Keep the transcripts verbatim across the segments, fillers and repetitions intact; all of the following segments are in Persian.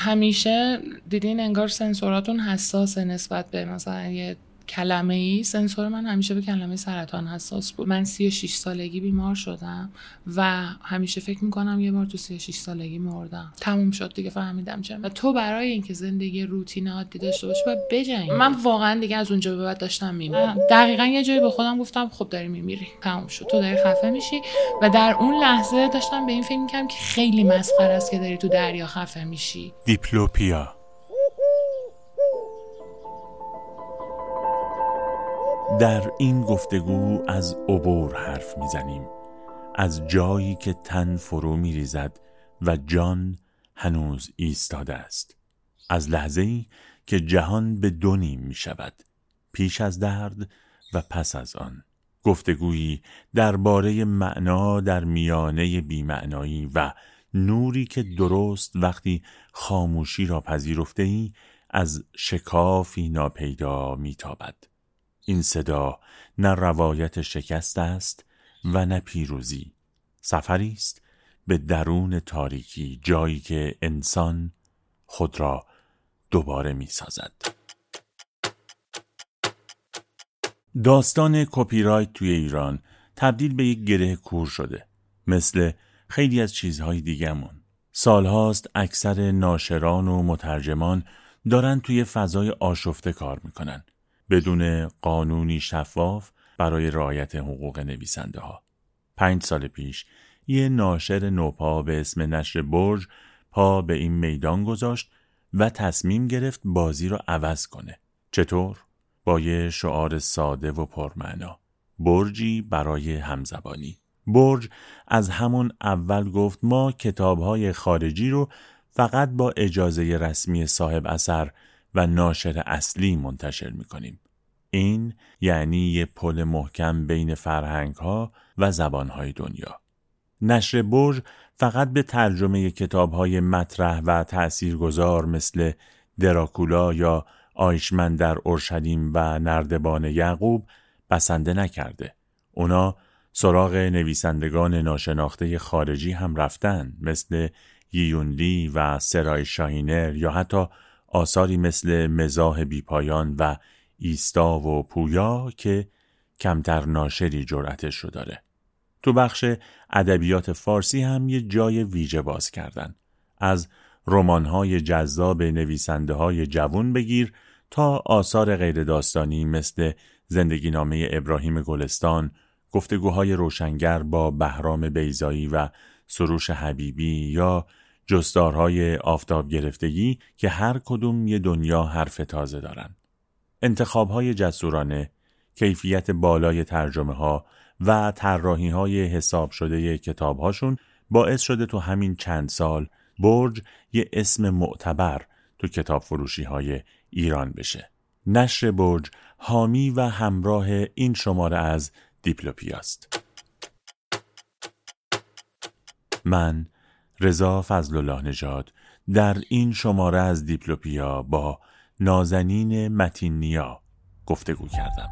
همیشه دیدین انگار سنسوراتون حساسه نسبت به مثلا یه کلمه ای. سنسور من همیشه به کلمه سرطان حساس بود. من سی و شش سالگی بیمار شدم و همیشه فکر میکنم یه بار تو سی و شش سالگی مردم. تموم شد دیگه، فهمیدم چه. و تو برای اینکه زندگی روتین عادی داشته باشی باید بجنگی. من واقعا دیگه از اونجا به بعد داشتم میمیرم. دقیقاً یه جایی به خودم گفتم خب داری میمیری، تموم شد، تو داری خفه میشی. و در اون لحظه داشتم به این فکر میکردم که خیلی مسخره است که داری تو دریا خفه میشی. دیپلوپیا. در این گفتگو از عبور حرف میزنیم، از جایی که تن فرو میریزد و جان هنوز ایستاده است، از لحظه‌ای که جهان به دو نیم میشود، پیش از درد و پس از آن. گفتگویی درباره معنا در میانه بی‌معنایی و نوری که درست وقتی خاموشی را پذیرفته‌ای از شکافی ناپیدا میتابد. این صدا نه روایت شکست است و نه پیروزی. سفری است به درون تاریکی، جایی که انسان خود را دوباره می سازد. داستان کپی رایت توی ایران تبدیل به یک گره کور شده، مثل خیلی از چیزهای دیگه‌مون. سالهاست اکثر ناشران و مترجمان دارن توی فضای آشفته کار میکنن، بدون قانونی شفاف برای رعایت حقوق نویسنده ها. پنج سال پیش یه ناشر نوپا به اسم نشر برج پا به این میدان گذاشت و تصمیم گرفت بازی رو عوض کنه. چطور؟ با یه شعار ساده و پرمعنا: برجی برای همزبانی. برج از همون اول گفت ما کتاب‌های خارجی رو فقط با اجازه رسمی صاحب اثر و ناشر اصلی منتشر می‌کنیم. این یعنی یه پل محکم بین فرهنگ‌ها و زبان‌های دنیا. نشر برج فقط به ترجمه کتاب‌های مطرح و تأثیرگذار مثل دراکولا یا آیشمن در اورشلیم و نردبان یعقوب بسنده نکرده. اونا سراغ نویسندگان ناشناخته خارجی هم رفتن، مثل ییونلی و سرای شاهینر، یا حتی آثاری مثل مزاح بیپایان و ایستا و پویا که کمتر ناشری جرأتش رو داره. تو بخش ادبیات فارسی هم یه جای ویژه باز کردن. از رمان‌های جذاب نویسنده‌های جوان بگیر تا آثار غیر داستانی مثل زندگی نامه ابراهیم گلستان، گفتگوهای روشنگر با بهرام بیضایی و سروش حبیبی، یا جستارهای آفتاب گرفتگی که هر کدوم یه دنیا حرف تازه دارن. انتخابهای جسورانه، کیفیت بالای ترجمه ها و طراحی های حساب شده کتاب هاشون باعث شده تو همین چند سال برج یه اسم معتبر تو کتاب فروشی های ایران بشه. نشر برج حامی و همراه این شماره از دیپلوپیاست. من رضا فضلالله نژاد در این شماره از دیپلوپیا با نازنین متین نیا گفتگو کردم.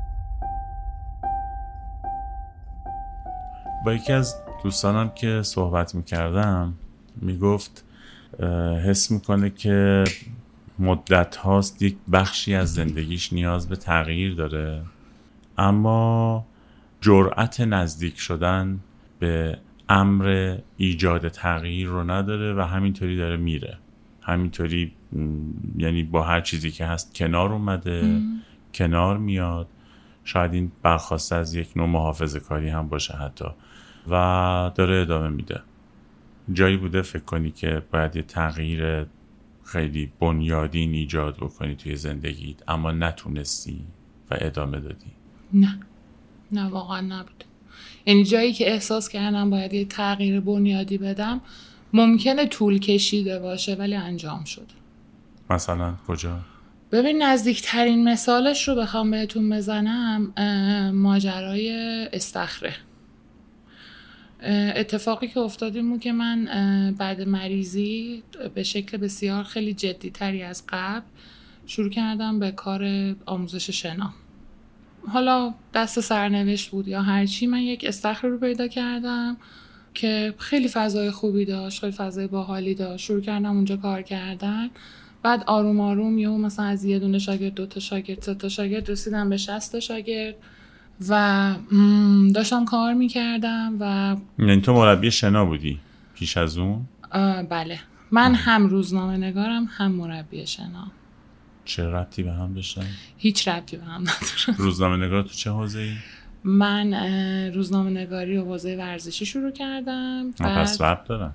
با یکی از دوستانم که صحبت میکردم میگفت حس میکنه که مدت هاست یک بخشی از زندگیش نیاز به تغییر داره، اما جرأت نزدیک شدن به امر ایجاد تغییر رو نداره و همینطوری داره میره. همینطوری یعنی با هر چیزی که هست کنار اومده، ام. کنار میاد. شاید این برخواسته از یک نوع محافظه کاری هم باشه حتی، و داره ادامه میده. جایی بوده فکر کنی که باید یه تغییر خیلی بنیادین ایجاد بکنی توی زندگیت اما نتونستی و ادامه دادی؟ نه نه واقعا نبود. یعنی جایی که احساس کردم باید یه تغییر بنیادی بدم ممکنه طول کشیده باشه ولی انجام شد. مثلا کجا؟ ببین نزدیکترین مثالش رو بخوام بهتون بزنم، ماجرای استخره. اتفاقی که افتاد این بود که من بعد مریضی به شکل بسیار خیلی جدی تری از قبل شروع کردم به کار آموزش شنا. حالا دست سرنوشت بود یا هرچی، من یک استخر رو پیدا کردم که خیلی فضای خوبی داشت، خیلی فضای باحالی داشت. شروع کردم اونجا کار کردن. بعد آروم آروم یهو مثلا از یه دونه شاگرد، دو تا شاگرد، سه تا شاگرد رسیدم به شصت تا شاگرد و داشتم کار میکردم. و یعنی تو مربی شنا بودی پیش از اون؟ بله، من هم روزنامه نگارم هم مربی شنا. چه ربطی به هم داشتن؟ هیچ ربطی به هم نداره. روزنامه نگار تو چه حوزه‌ای؟ من روزنامه نگاری و حوزه ورزشی شروع کردم. پس ربط دارن؟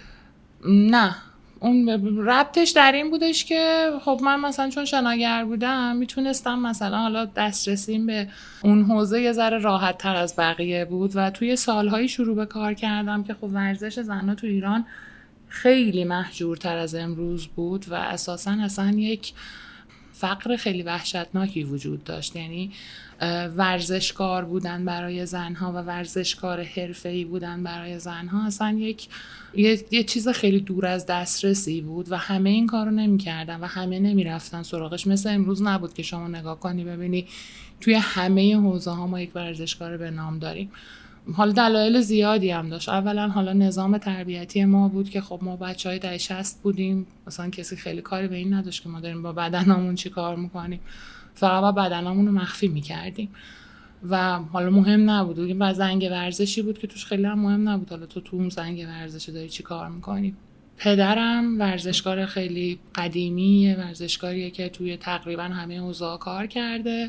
نه، اون ربطش در این بودش که خب من مثلا چون شناگر بودم میتونستم مثلا حالا دسترسیم به اون حوزه یه ذره راحت تر از بقیه بود و توی سالهایی شروع به کار کردم که خب ورزش زنها تو ایران خیلی محجورتر از امروز بود و اساساً اصلا یک فقر خیلی وحشتناکی وجود داشت. یعنی ورزشکار بودن برای زنها و ورزشکار حرفه‌ای بودن برای زنها اصلا یک یه, یه چیز خیلی دور از دسترسی بود و همه این کارو نمی‌کردن و همه نمی‌رفتن سراغش. مثل امروز نبود که شما نگاه کنی ببینی توی همه حوزه‌ها ما یک ورزشکار به نام داریم. حالا دلایل زیادی هم داشت. اولا حالا نظام تربیتی ما بود که خب ما بچهای دهه شصت بودیم، مثلا کسی خیلی کاری به این نداشت که ما داریم با بدنمون چی کار میکنیم، فقط با بدنمون رو مخفی میکردیم و حالا مهم نبود. این بعد زنگ ورزشی بود که توش خیلی هم مهم نبود حالا تو تو اون زنگ ورزشی داری چی کار میکنی. پدرم ورزشکار خیلی قدیمیه، ورزشکاریه که توی تقریبا همه حوزه‌ها کار کرده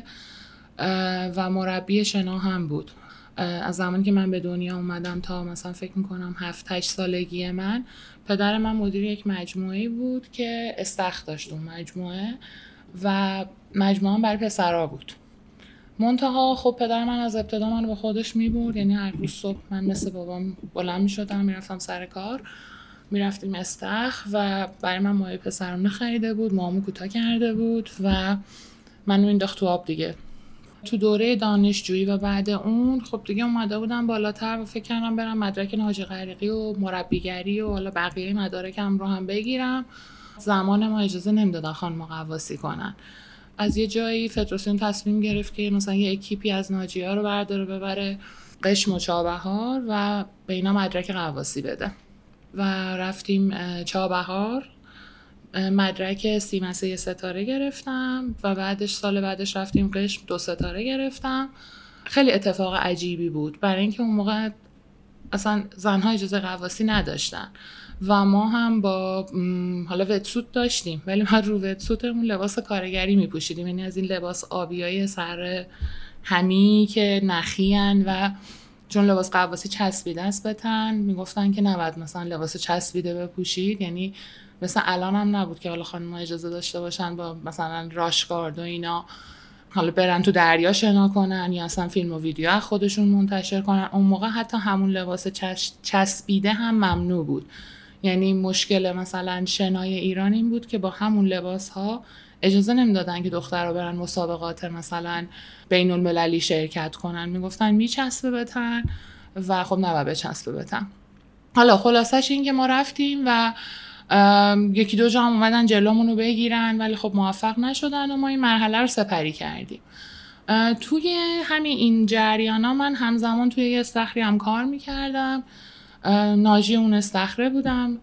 و مربی شنا هم بود. از زمانی که من به دنیا اومدم تا مثلا فکر میکنم هفت هشت سالگی من، پدر من مدیر یک مجموعه بود که استخر داشت اون مجموعه و مجموعه برای پسرا بود. منتها خب پدر من از ابتدا منو به خودش میبرد، یعنی هر روز صبح من مثل بابام بلند میشدم میرفتم سر کار، میرفتیم استخر و برای من مایه پسرونه خریده بود، موامو کوتاه کرده بود و منو انداخت تو آب دیگه. تو دوره دانشجویی و بعد اون خب دیگه اومده بودم بالاتر و فکر کردم برم مدرک ناجی غریقی و مربیگری و حالا بقیه مدارکم رو هم بگیرم. زمان ما اجازه نمیدادن خانم غواصی کنن. از یه جایی فدراسیون تصمیم گرفت که مثلا یه اکیپی از ناجی‌ها رو برداره ببره قشم و چابهار و به اینا مدرک غواصی بده و رفتیم چابهار. مدرک سیمسه ستاره گرفتم و بعدش سال بعدش رفتیم قشم دو ستاره گرفتم. خیلی اتفاق عجیبی بود برای اینکه اون موقع اصلا زنها اجازه غواصی نداشتن و ما هم با حالا وتسوت داشتیم ولی ما رو وتسوتمون لباس کارگری میپوشیدیم، یعنی از این لباس آبیای سر همی که نخیان و چون لباس غواصی چسبیده است به تن میگفتن که نباید مثلا لباس چسبیده بپوشید. یعنی مثلا الان هم نبود که حالا خانم‌ها اجازه داشته باشن با مثلا راشگارد و اینا حالا برن تو دریا شنا کنن یا اصلا فیلم و ویدیو از خودشون منتشر کنن. اون موقع حتی همون لباس چس... چسبیده هم ممنوع بود. یعنی مشکل مثلا شنای ایران این بود که با همون لباس ها اجازه نمیدادن که دخترها برن مسابقات مثلا بین المللی شرکت کنن، میگفتن میچسبه به تن و خب نباید بچسبه به تن. حالا خلاصش این که ما رفتیم و یکی دو جا هم اومدن جلومون رو بگیرن ولی خب موفق نشدن و ما این مرحله رو سپری کردیم. توی همین این جریانا من همزمان توی یه استخری هم کار میکردم، ناجی اون استخره بودم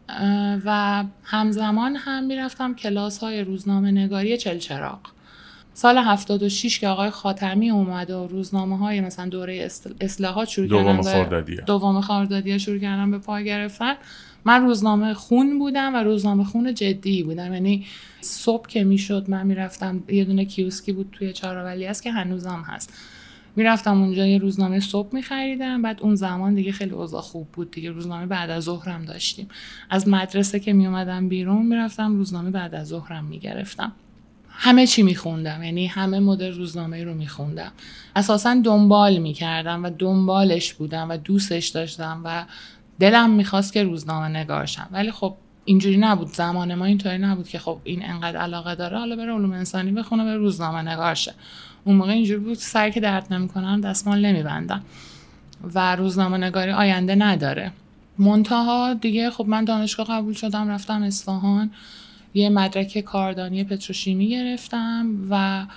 و همزمان هم میرفتم کلاس های روزنامه نگاری چلچراغ. سال هفتاد و شش که آقای خاتمی اومد و روزنامه های مثلا دوره اصلاحات شروع کردن، دوم خردادیه دوم خردادیه شروع کردن به پا گرفتن، من روزنامه خون بودم و روزنامه خون جدی بودم. یعنی صبح که میشد من میرفتم، یه دونه کیوسکی بود توی چهارراولی است که هنوزم هست، میرفتم اونجا یه روزنامه صبح میخریدم. بعد اون زمان دیگه خیلی اوضاع خوب بود دیگه، روزنامه بعد از ظهرم داشتیم. از مدرسه که میومدم بیرون میرفتم روزنامه بعد از ظهرم میگرفتم. همه چی میخوندم، یعنی همه مدل روزنامه رو میخوندم. اساسا دنبال میکردم و دنبالش بودم و دوستش داشتم و دلم میخواست که روزنامه نگار شم. ولی خب اینجوری نبود، زمان ما اینطوری نبود که خب این انقدر علاقه داره حالا بره علوم انسانی بخونه بره روزنامه نگار شه. اون موقع اینجوری بود سر که درد نمیکنن دستمال نمیبندن و روزنامه نگاری آینده نداره. منتها دیگه خب من دانشگاه قبول شدم، رفتم اصفهان، یه مدرک کاردانی پتروشیمی گرفتم و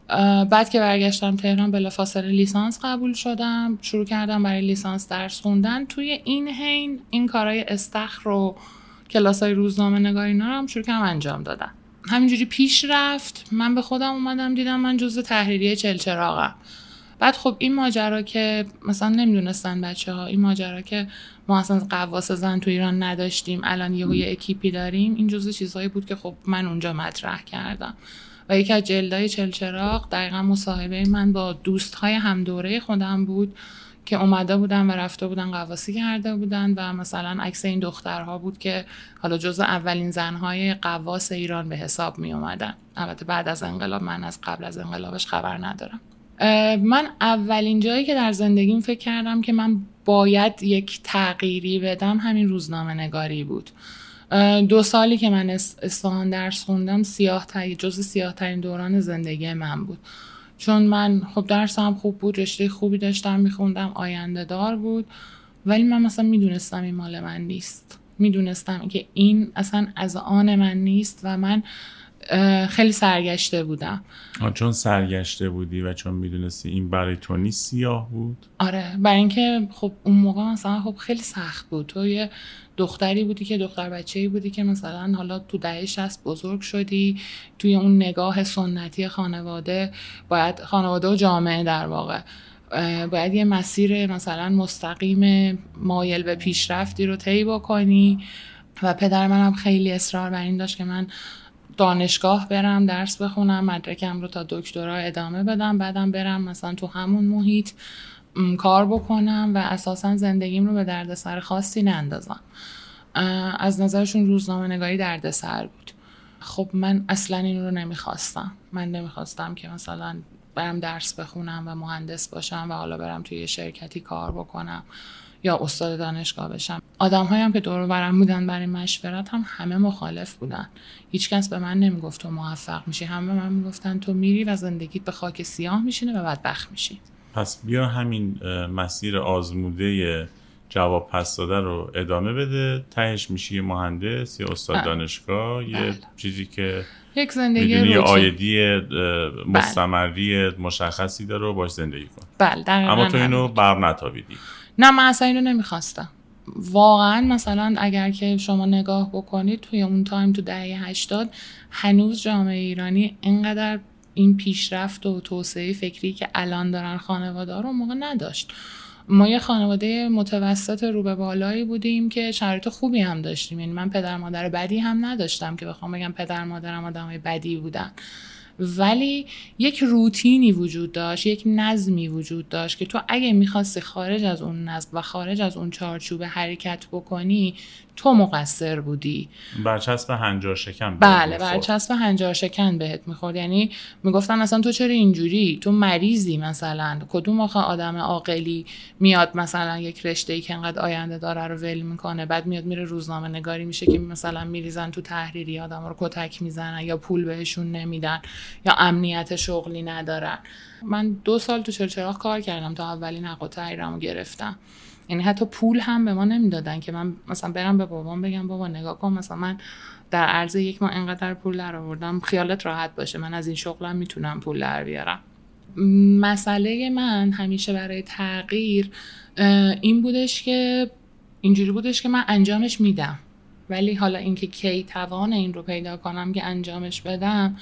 بعد که برگشتم تهران بلافاصله لیسانس قبول شدم، شروع کردم برای لیسانس درس خوندن. توی این حین این کارهای استخر و کلاسای روزنامه نگاری اینا رو هم شروع کردم انجام دادم. همینجوری پیش رفت. من به خودم اومدم دیدم من جزء تحریریه چلچراغم. بعد خب این ماجرا که مثلا نمیدونستن بچه‌ها، این ماجرا که ما اصلا غواص زن تو ایران نداشتیم، الان یهو یه اکیپی داریم، این جزء چیزایی بود که خب من اونجا مطرح کردم. و یکی از جلدای چلچراغ دقیقاً مصاحبه من با دوست‌های هم دوره خودم بود که اومده بودن و رفته بودن غواصی کرده بودن و مثلا عکس این دخترها بود که حالا جزء اولین زن‌های غواص ایران به حساب می اومدن. البته بعد از انقلاب، من از قبل از انقلابش خبر ندارم. من اولین جایی که در زندگیم فکر کردم که من باید یک تغییری بدم همین روزنامه نگاری بود. دو سالی که من اصفهان درس خوندم سیاه ترین جزء سیاه ترین دوران زندگی من بود، چون من خب درسم خوب بود، رشته خوبی داشتم میخوندم، آینده دار بود، ولی من مثلا میدونستم این مال من نیست، میدونستم که این اصلا از آن من نیست و من خیلی سرگشته بودم. چون سرگشته بودی و چون میدونستی این برای تو نیست سیاه بود؟ آره، برای اینکه خب اون موقع مثلا خب خیلی سخت بود. تو یه دختری بودی که دختر بچه‌ای بودی که مثلا حالا تو دهه شصت بزرگ شدی، توی اون نگاه سنتی خانواده باید خانواده و جامعه در واقع باید یه مسیر مثلا مستقیم مایل به پیشرفتی رو طی بکنی و پدر منم خیلی اصرار بر این داشت که من دانشگاه برم، درس بخونم، مدرکم رو تا دکترا ادامه بدم، بعدم برم مثلا تو همون محیط کار بکنم و اساسا زندگیم رو به دردسر خاصی نندازم. از نظرشون روزنامه نگاری دردسر بود. خب من اصلا این رو نمیخواستم. من نمیخواستم که مثلا برم درس بخونم و مهندس باشم و حالا برم توی یه شرکتی کار بکنم یا استاد دانشگاه بشم. آدم‌هایی هم که دور و برم بودن برای مشورت هم همه مخالف بودن. هیچ کس به من نمیگفت تو موفق میشی، همه به من میگفتن تو میری و زندگیت به خاک سیاه میشینه و بدبخت میشی. پس بیا همین مسیر آزموده جواب پس داده رو ادامه بده، تهش میشی مهندس یا استاد بله. دانشگاه بله. یه چیزی که یک زندگی میدونی یه آیدی مستمری بله. مشخصی داره و باش زندگی کن. بله اما تو اینو بر نتابیدی. نه، من اصلا اینو نمیخواستم واقعا. مثلا اگر که شما نگاه بکنید توی اون تایم تو دهه هشتاد هنوز جامعه ایرانی اینقدر این پیشرفت و توسعه فکری که الان دارن خانواده‌ها رو اون موقع نداشت. ما یه خانواده متوسط رو به بالایی بودیم که شرایط خوبی هم داشتیم. یعنی من پدر مادر بدی هم نداشتم که بخوام بگم پدر مادرم آدمای بدی بودن، ولی یک روتینی وجود داشت، یک نظمی وجود داشت که تو اگه میخواستی خارج از اون نظم و خارج از اون چارچوب حرکت بکنی تو مقصر بودی. برچسب هنجار شکن. بله، برچسب هنجار شکن بهت میخورد. یعنی میگفتن مثلا تو چرا اینجوری، تو مریضی، مثلا کدوم آخه آدم عاقلی میاد مثلا یک رشته‌ای که انقدر آینده داره رو ول میکنه، بعد میاد میره روزنامه نگاری میشه که مثلا میریزن تو تحریری آدما رو کتک میزنن یا پول بهشون نمیدن یا امنیت شغلی ندارن. من دو سال تو چلچراغ کار کردم تا اولین حق و تحریرمو گرفتم. یعنی حتی پول هم به ما نمیدادن که من مثلا برم به بابام بگم بابا نگاه کن مثلا من در عرض یک ماه اینقدر پول در آوردم، خیالت راحت باشه من از این شغلم میتونم پول در بیارم. مسئله من همیشه برای تغییر این بودش که اینجوری بودش که من انجامش میدم، ولی حالا اینکه کی توان این رو پیدا کنم که انجامش بدم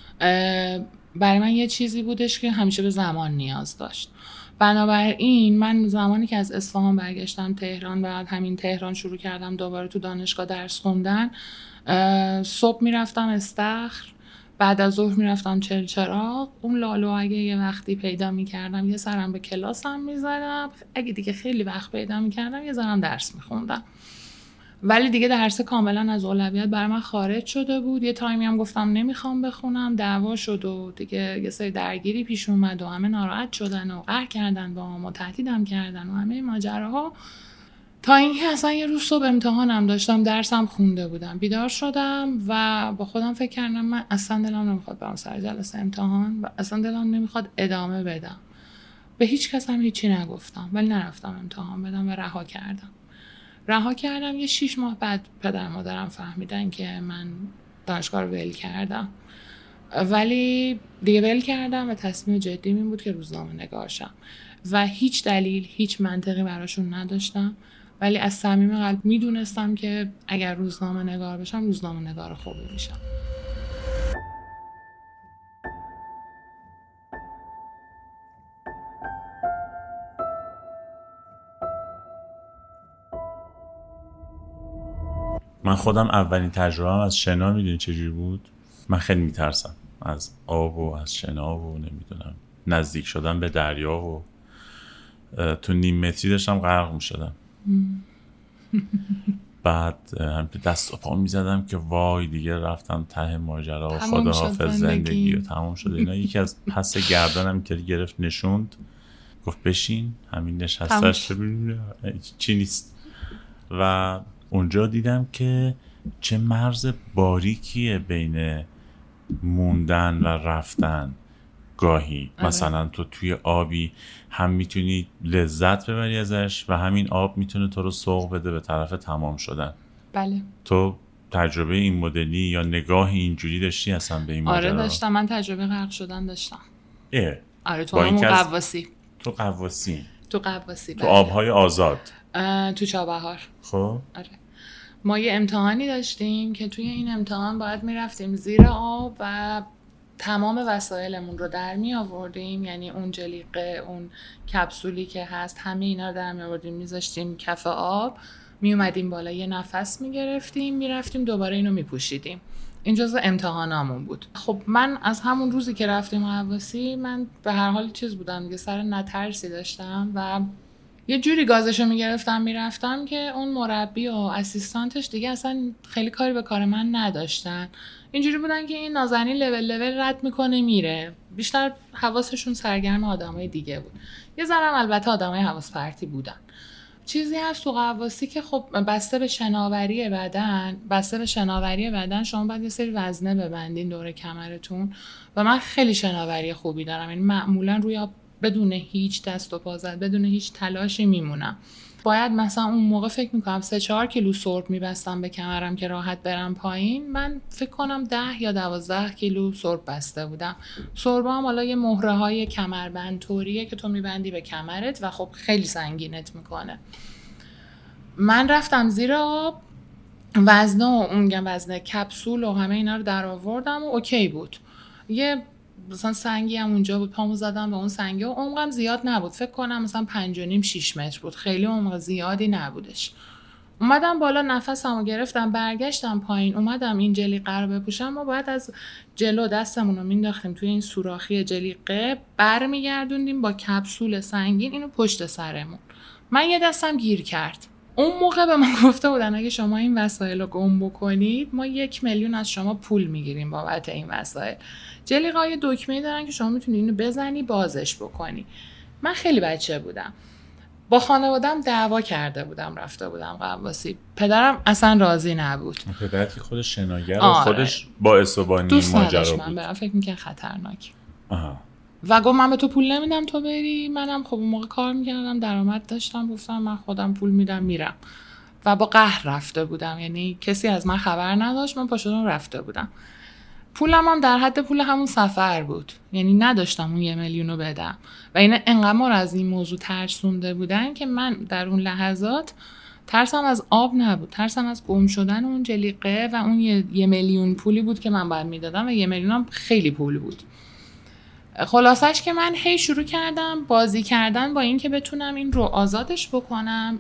برای من یه چیزی بودش که همیشه به زمان نیاز داشت. بنابراین من زمانی که از اصفهان برگشتم تهران، بعد همین تهران شروع کردم دوباره تو دانشگاه درس خوندن. صبح میرفتم استخر، بعد از ظهر میرفتم چلچراغ. اون لالو اگه یه وقتی پیدا میکردم یه سرم به کلاسم میزدم، اگه دیگه خیلی وقت پیدا میکردم یه سرم درس میخوندم. ولی دیگه درس کاملا از اولویت برای من خارج شده بود. یه تایمی هم گفتم نمیخوام بخونم، دعوا شد و دیگه یه سری درگیری پیش اومد و همه ناراحت شدن و قهر کردن با ما، تهدیدم کردن و همه ماجراها. تا اینکه اصلا یه روز صبح امتحانم داشتم، درسم خونده بودم، بیدار شدم و با خودم فکر کردم من اصلا دلم نمیخواد برم سر جلسه امتحان و اصلا دلم نمیخواد ادامه بدم. به هیچ کس هم هیچی نگفتم، ولی نرفتم امتحان بدم و رها کردم. رها کردم. یه شیش ماه بعد پدر مادرم فهمیدن که من دانشگاه رو ول کردم ولی دیگه ول کردم و تصمیم جدی این بود که روزنامه نگار شم و هیچ دلیل هیچ منطقی براشون نداشتم، ولی از صمیم قلب میدونستم که اگر روزنامه نگار بشم روزنامه نگار خوبی میشم. من خودم اولین تجربه‌ام از شنا میدونی چجوری بود؟ من خیلی میترسم از آب و از شنا و نمیدونم نزدیک شدن به دریا و تو نیم متری داشتم غرق میشدم. بعد هم دست و پا میزدم که وای دیگه رفتم ته ماجرا و خداحافظ زندگی و تمام شده اینا. یکی از پس گردنم اینطوری گرفت نشوند گفت بشین همین نشستش ببین چی نیست. و اونجا دیدم که چه مرز باریکیه بین موندن و رفتن. گاهی آره. مثلا تو توی آبی هم میتونی لذت ببری ازش و همین آب میتونه تو رو سوق بده به طرف تمام شدن. بله. تو تجربه این مدلی یا نگاه اینجوری داشتی اصلا به این ماجرا؟ آره داشتم، من تجربه غرق شدن داشتم. اه. آره تو همون قواسی. تو قواسی. تو قواسی. تو آبهای آزاد. تو چابهار. خب. آره. ما یه امتحانی داشتیم که توی این امتحان باید میرفتیم زیر آب و تمام وسایلمون رو در می آوردیم، یعنی اون جلیقه، اون کپسولی که هست، همه اینا رو در می آوردیم میذاشتیم کف آب، می اومدیم بالا یه نفس می گرفتیم میرفتیم دوباره اینو می پوشیدیم. این جزو امتحانامون بود. خب من از همون روزی که رفتیم قواسی من به هر حال چیز بودم دیگه، سر نترسی داشتم و یه جوری گازشو میگرفتم میرفتم که اون مربی و اسیستانتش دیگه اصلا خیلی کاری به کار من نداشتن. اینجوری بودن که این نازنین لول لول رد میکنه میره، بیشتر حواسشون سرگرم آدمای دیگه بود. یه ذرم البته آدمای حواس پرتی بودن. چیزی هست تو قواسی که خب بسته به شناوری بدن بسته به شناوری بدن شما باید یه سری وزنه ببندین دور کمرتون و من خیلی شناوری خوبی دارم، یعنی معمولا روی آب بدون هیچ دست و پا زد بدون هیچ تلاشی میمونم. باید مثلا اون موقع فکر میکنم سه چهار کیلو سرب میبستم به کمرم که راحت برم پایین. من فکر کنم ده یا دوازده کیلو سرب بسته بودم. سرب هم حالا یه مهره های کمربند طوریه که تو میبندی به کمرت و خب خیلی سنگینت میکنه. من رفتم زیر آب، وزنه و اون وزنه کپسول و همه اینا رو در آوردم و اوکی بود. یه مثلا سنگی هم اونجا بود، پامو زدم به اون سنگی و عمقم زیاد نبود، فکر کنم مثلا پنج و نیم شیش متر بود، خیلی عمق زیادی نبودش. اومدم بالا نفسمو گرفتم برگشتم پایین، اومدم این جلیقه رو بپوشم. ما باید از جلو دستمون رو مینداختیم توی این سوراخی جلیقه، برمیگردوندیم با کپسول سنگین اینو پشت سرمون. من یه دستم گیر کرد. اون موقع به من گفته بودن اگه شما این وسایل رو گم بکنید ما یک میلیون از شما پول میگیریم بابت این وسایل. جلیقه‌های دکمه‌ای دارن که شما میتونی اینو بزنی بازش بکنی. من خیلی بچه بودم، با خانواده‌ام دعوا کرده بودم، رفته بودم قواسی. پدرم اصلا راضی نبود. پدرت که خودش شناگر و خودش باعث و بانی ماجرا بود. دوست من برم، فکر می‌کنم خطرناک. آها. و گفت من به تو پول نمیدم تو بری. منم خب اون موقع کار میکردم، درآمد داشتم، گفتم من خودم پول میدم میرم و با قهر رفته بودم، یعنی کسی از من خبر نداشت، من پاشدم رفته بودم. پولم هم در حد پول همون سفر بود، یعنی نداشتم اون یه میلیونو بدم و اینا انقدر از این موضوع ترسونده بودن که من در اون لحظات ترسم از آب نبود، ترسم از گم شدن اون جلیقه و اون یه, یه میلیون پولی بود که من باید میدادم و یه میلیون هم خیلی پول بود. خلاصش که من هی شروع کردم بازی کردن با این که بتونم این رو آزادش بکنم.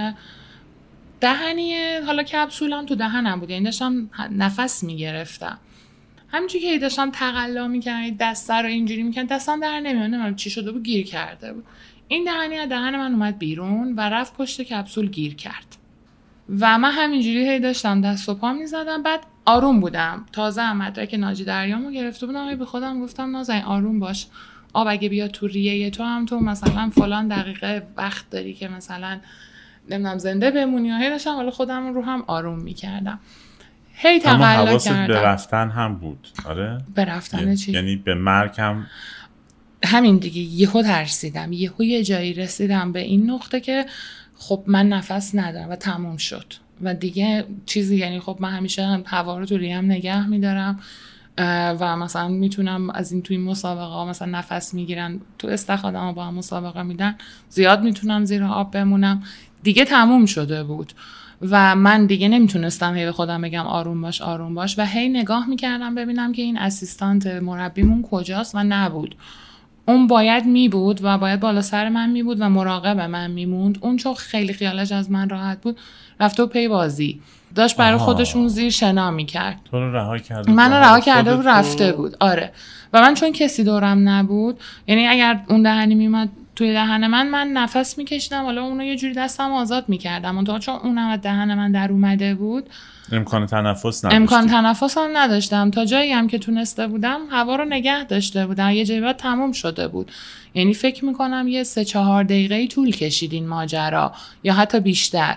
دهنی حالا کپسولم تو دهنم بود، یعنی داشتم نفس میگرفتم. همینجوری که داشتم تقلا میکردم دست رو اینجوری میکردم دستم در نمیاد، نمیدونم چی شده بود، گیر کرده بود. این دهنی از دهن من اومد بیرون و رفت پشت کپسول گیر کرد و من همینجوری هی داشتم دست و پا میزدم. بعد آروم بودم، تازه مدرک ناجی دریامو گرفته بودم، هی به خودم گفتم نازنین آروم باش، آب اگه بیاد تو ریه تو هم تو مثلا فلان دقیقه وقت داری که مثلا نمیدونم زنده بمونی. و هی داشتم حالا خودم رو هم آروم میکردم، هی تقلا کردم. اما حواست به رفتن هم بود؟ آره به رفتن چی؟ یعنی به مرگ هم همین دیگه. یهو ترسیدم، یهو یه جایی رسیدم به این نقطه که خب من نفس ندارم و تموم شد و دیگه چیزی، یعنی خب من همیشه هوا رو تو ریم نگه میدارم و مثلا میتونم از این توی مسابقه مثلا نفس میگیرن، تو استخ آدم با هم مسابقه میدن، زیاد میتونم زیر آب بمونم. دیگه تموم شده بود و من دیگه نمیتونستم هی به خودم بگم آروم باش آروم باش و هی نگاه میکردم ببینم که این اسیستانت مربیمون کجاست و نبود. اون باید می بود و باید بالا سر من می بود و مراقب من می موند. اون چون خیلی خیالش از من راحت بود رفت و پی بازی داشت برای خودش اون زیر شنا می کرد. تو رو رها کرده من رو رها کرده بود رفته بود. آره. و من چون کسی دورم نبود، یعنی اگر اون دهنی می اومد توی دهن من من نفس می کشیدم، حالا اونو یه جوری دستم آزاد می کردم، اون چون اونم از دهن من در اومده بود امکان تنفس نداشتم. امکان تنفس هم نداشتم. تا جایی هم که تونسته بودم هوا رو نگه داشته بودم. یه جایی بعد تموم شده بود. یعنی فکر میکنم یه سه چهار دقیقه طول کشید این ماجرا یا حتی بیشتر.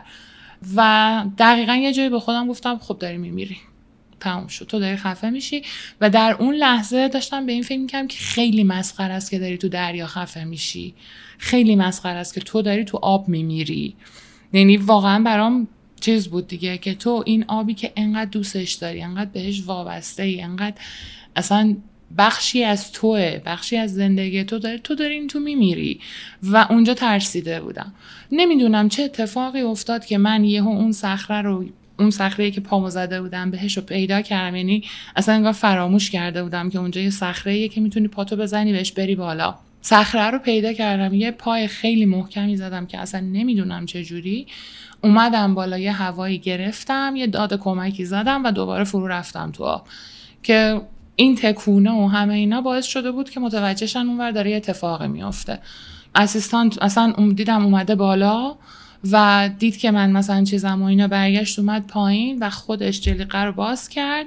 و دقیقا یه جایی به خودم گفتم خب داری میمیری، تموم شد، تو داری خفه میشی. و در اون لحظه داشتم به این فکر میکنم که خیلی مسخره است که داری تو دریا خفه میشی، خیلی مسخره است که تو داری تو آب میمیری. یعنی واقعا برام چیز بود دیگه که تو این آبی که انقدر دوستش داری، انقدر بهش وابسته ای، انقدر اصلا بخشی از توه، بخشی از زندگی تو داری، تو داری این تو میمیری. و اونجا ترسیده بودم. نمیدونم چه اتفاقی افتاد که من یهو اون صخره رو، اون صخره‌ای که پامو زده بودم بهش رو پیدا کردم. یعنی اصلا انگار فراموش کرده بودم که اونجا یه صخره‌ایه که میتونی پاتو بزنی بهش بری بالا. صخره رو پیدا کردم، یه پای خیلی محکمی زدم که اصلا نمیدونم چه جوری اومدم بالا، یه هوایی گرفتم، یه داد کمکی زدم و دوباره فرو رفتم تو آب. که این تکونه و همه اینا باعث شده بود که متوجهشن اونور داره یه اتفاقی میفته. اسیستانت اصلا دیدم اومده بالا و دید که من مثلا چیزم و اینا، برگشت اومد پایین و خودش جلیقه رو باز کرد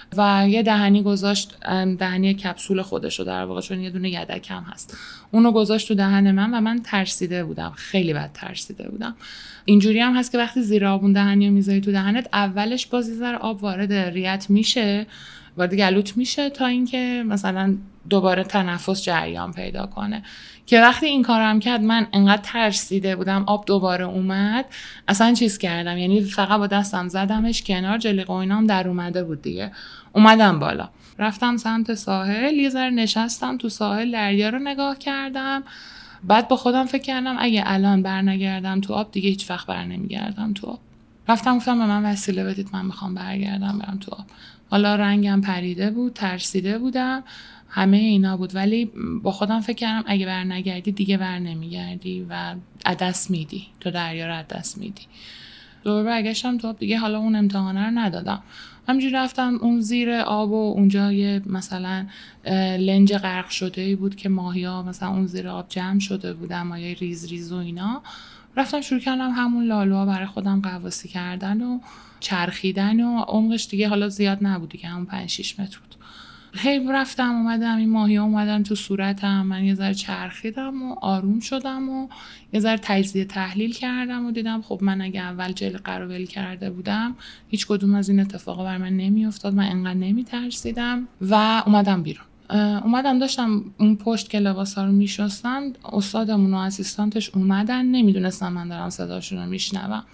و یه دهنی گذاشت، دهنی کپسول خودش رو در واقع، چون یه دونه یدک هم هست، اونو گذاشت تو دهن من و من ترسیده بودم، خیلی بد ترسیده بودم. اینجوری هم هست که وقتی زیر آب اون دهنی رو میذاری تو دهنت، اولش باز یه ذره آب وارد ریت میشه، وارد گلوت میشه تا اینکه مثلا دوباره تنفس جریان پیدا کنه. که وقتی این کارم کرد من انقدر ترسیده بودم، آب دوباره اومد، اصلا چیز کردم، یعنی فقط با دستم زدمش کنار، جلیقه و اینام در اومده بود دیگه. اومدم بالا، رفتم سمت ساحل، یه ذره نشستم تو ساحل، دریا رو نگاه کردم. بعد با خودم فکر کردم اگه الان برنگردم تو آب دیگه هیچ وقت برنمیگردم تو آب. رفتم گفتم به من وسیله بدید، من میخوام برگردم برم تو آب. حالا رنگم پریده بود، ترسیده بودم، همه اینا بود، ولی با خودم فکر کردم اگه برنگردی دیگه برنمیگردی و از دست میدی، تو دریا رو از دست میدی. دوباره برگشتم تو آب دیگه، حالا اون امتحانه رو ندادم، همینجوری رفتم اون زیر آب و اونجا یه مثلا لنج غرق شده‌ای بود که ماهی‌ها مثلا اون زیر آب جمع شده بودن، ماهی ریز ریز و اینا. رفتم شروع کردم همون لالوها برای خودم غواصی کردن و چرخیدن و عمقش دیگه حالا زیاد نبود دیگه، همون پنج شش متر بود. هی رفتم اومدم، این ماهی‌ها اومدن تو صورتم، من یه ذره چرخیدم و آروم شدم و یه ذره تجزیه تحلیل کردم و دیدم خب من اگه اول جلیقه رو ول کرده بودم هیچ کدوم از این اتفاقا بر من نمیافتاد، من انقدر نمیترسیدم و اومدم بیرون. اومدم داشتم اون پشت که لباسا رو میشستم، استادمون و اسیستانتش اومدن، نمیدونستم من دارم صداشون رو میشنوم.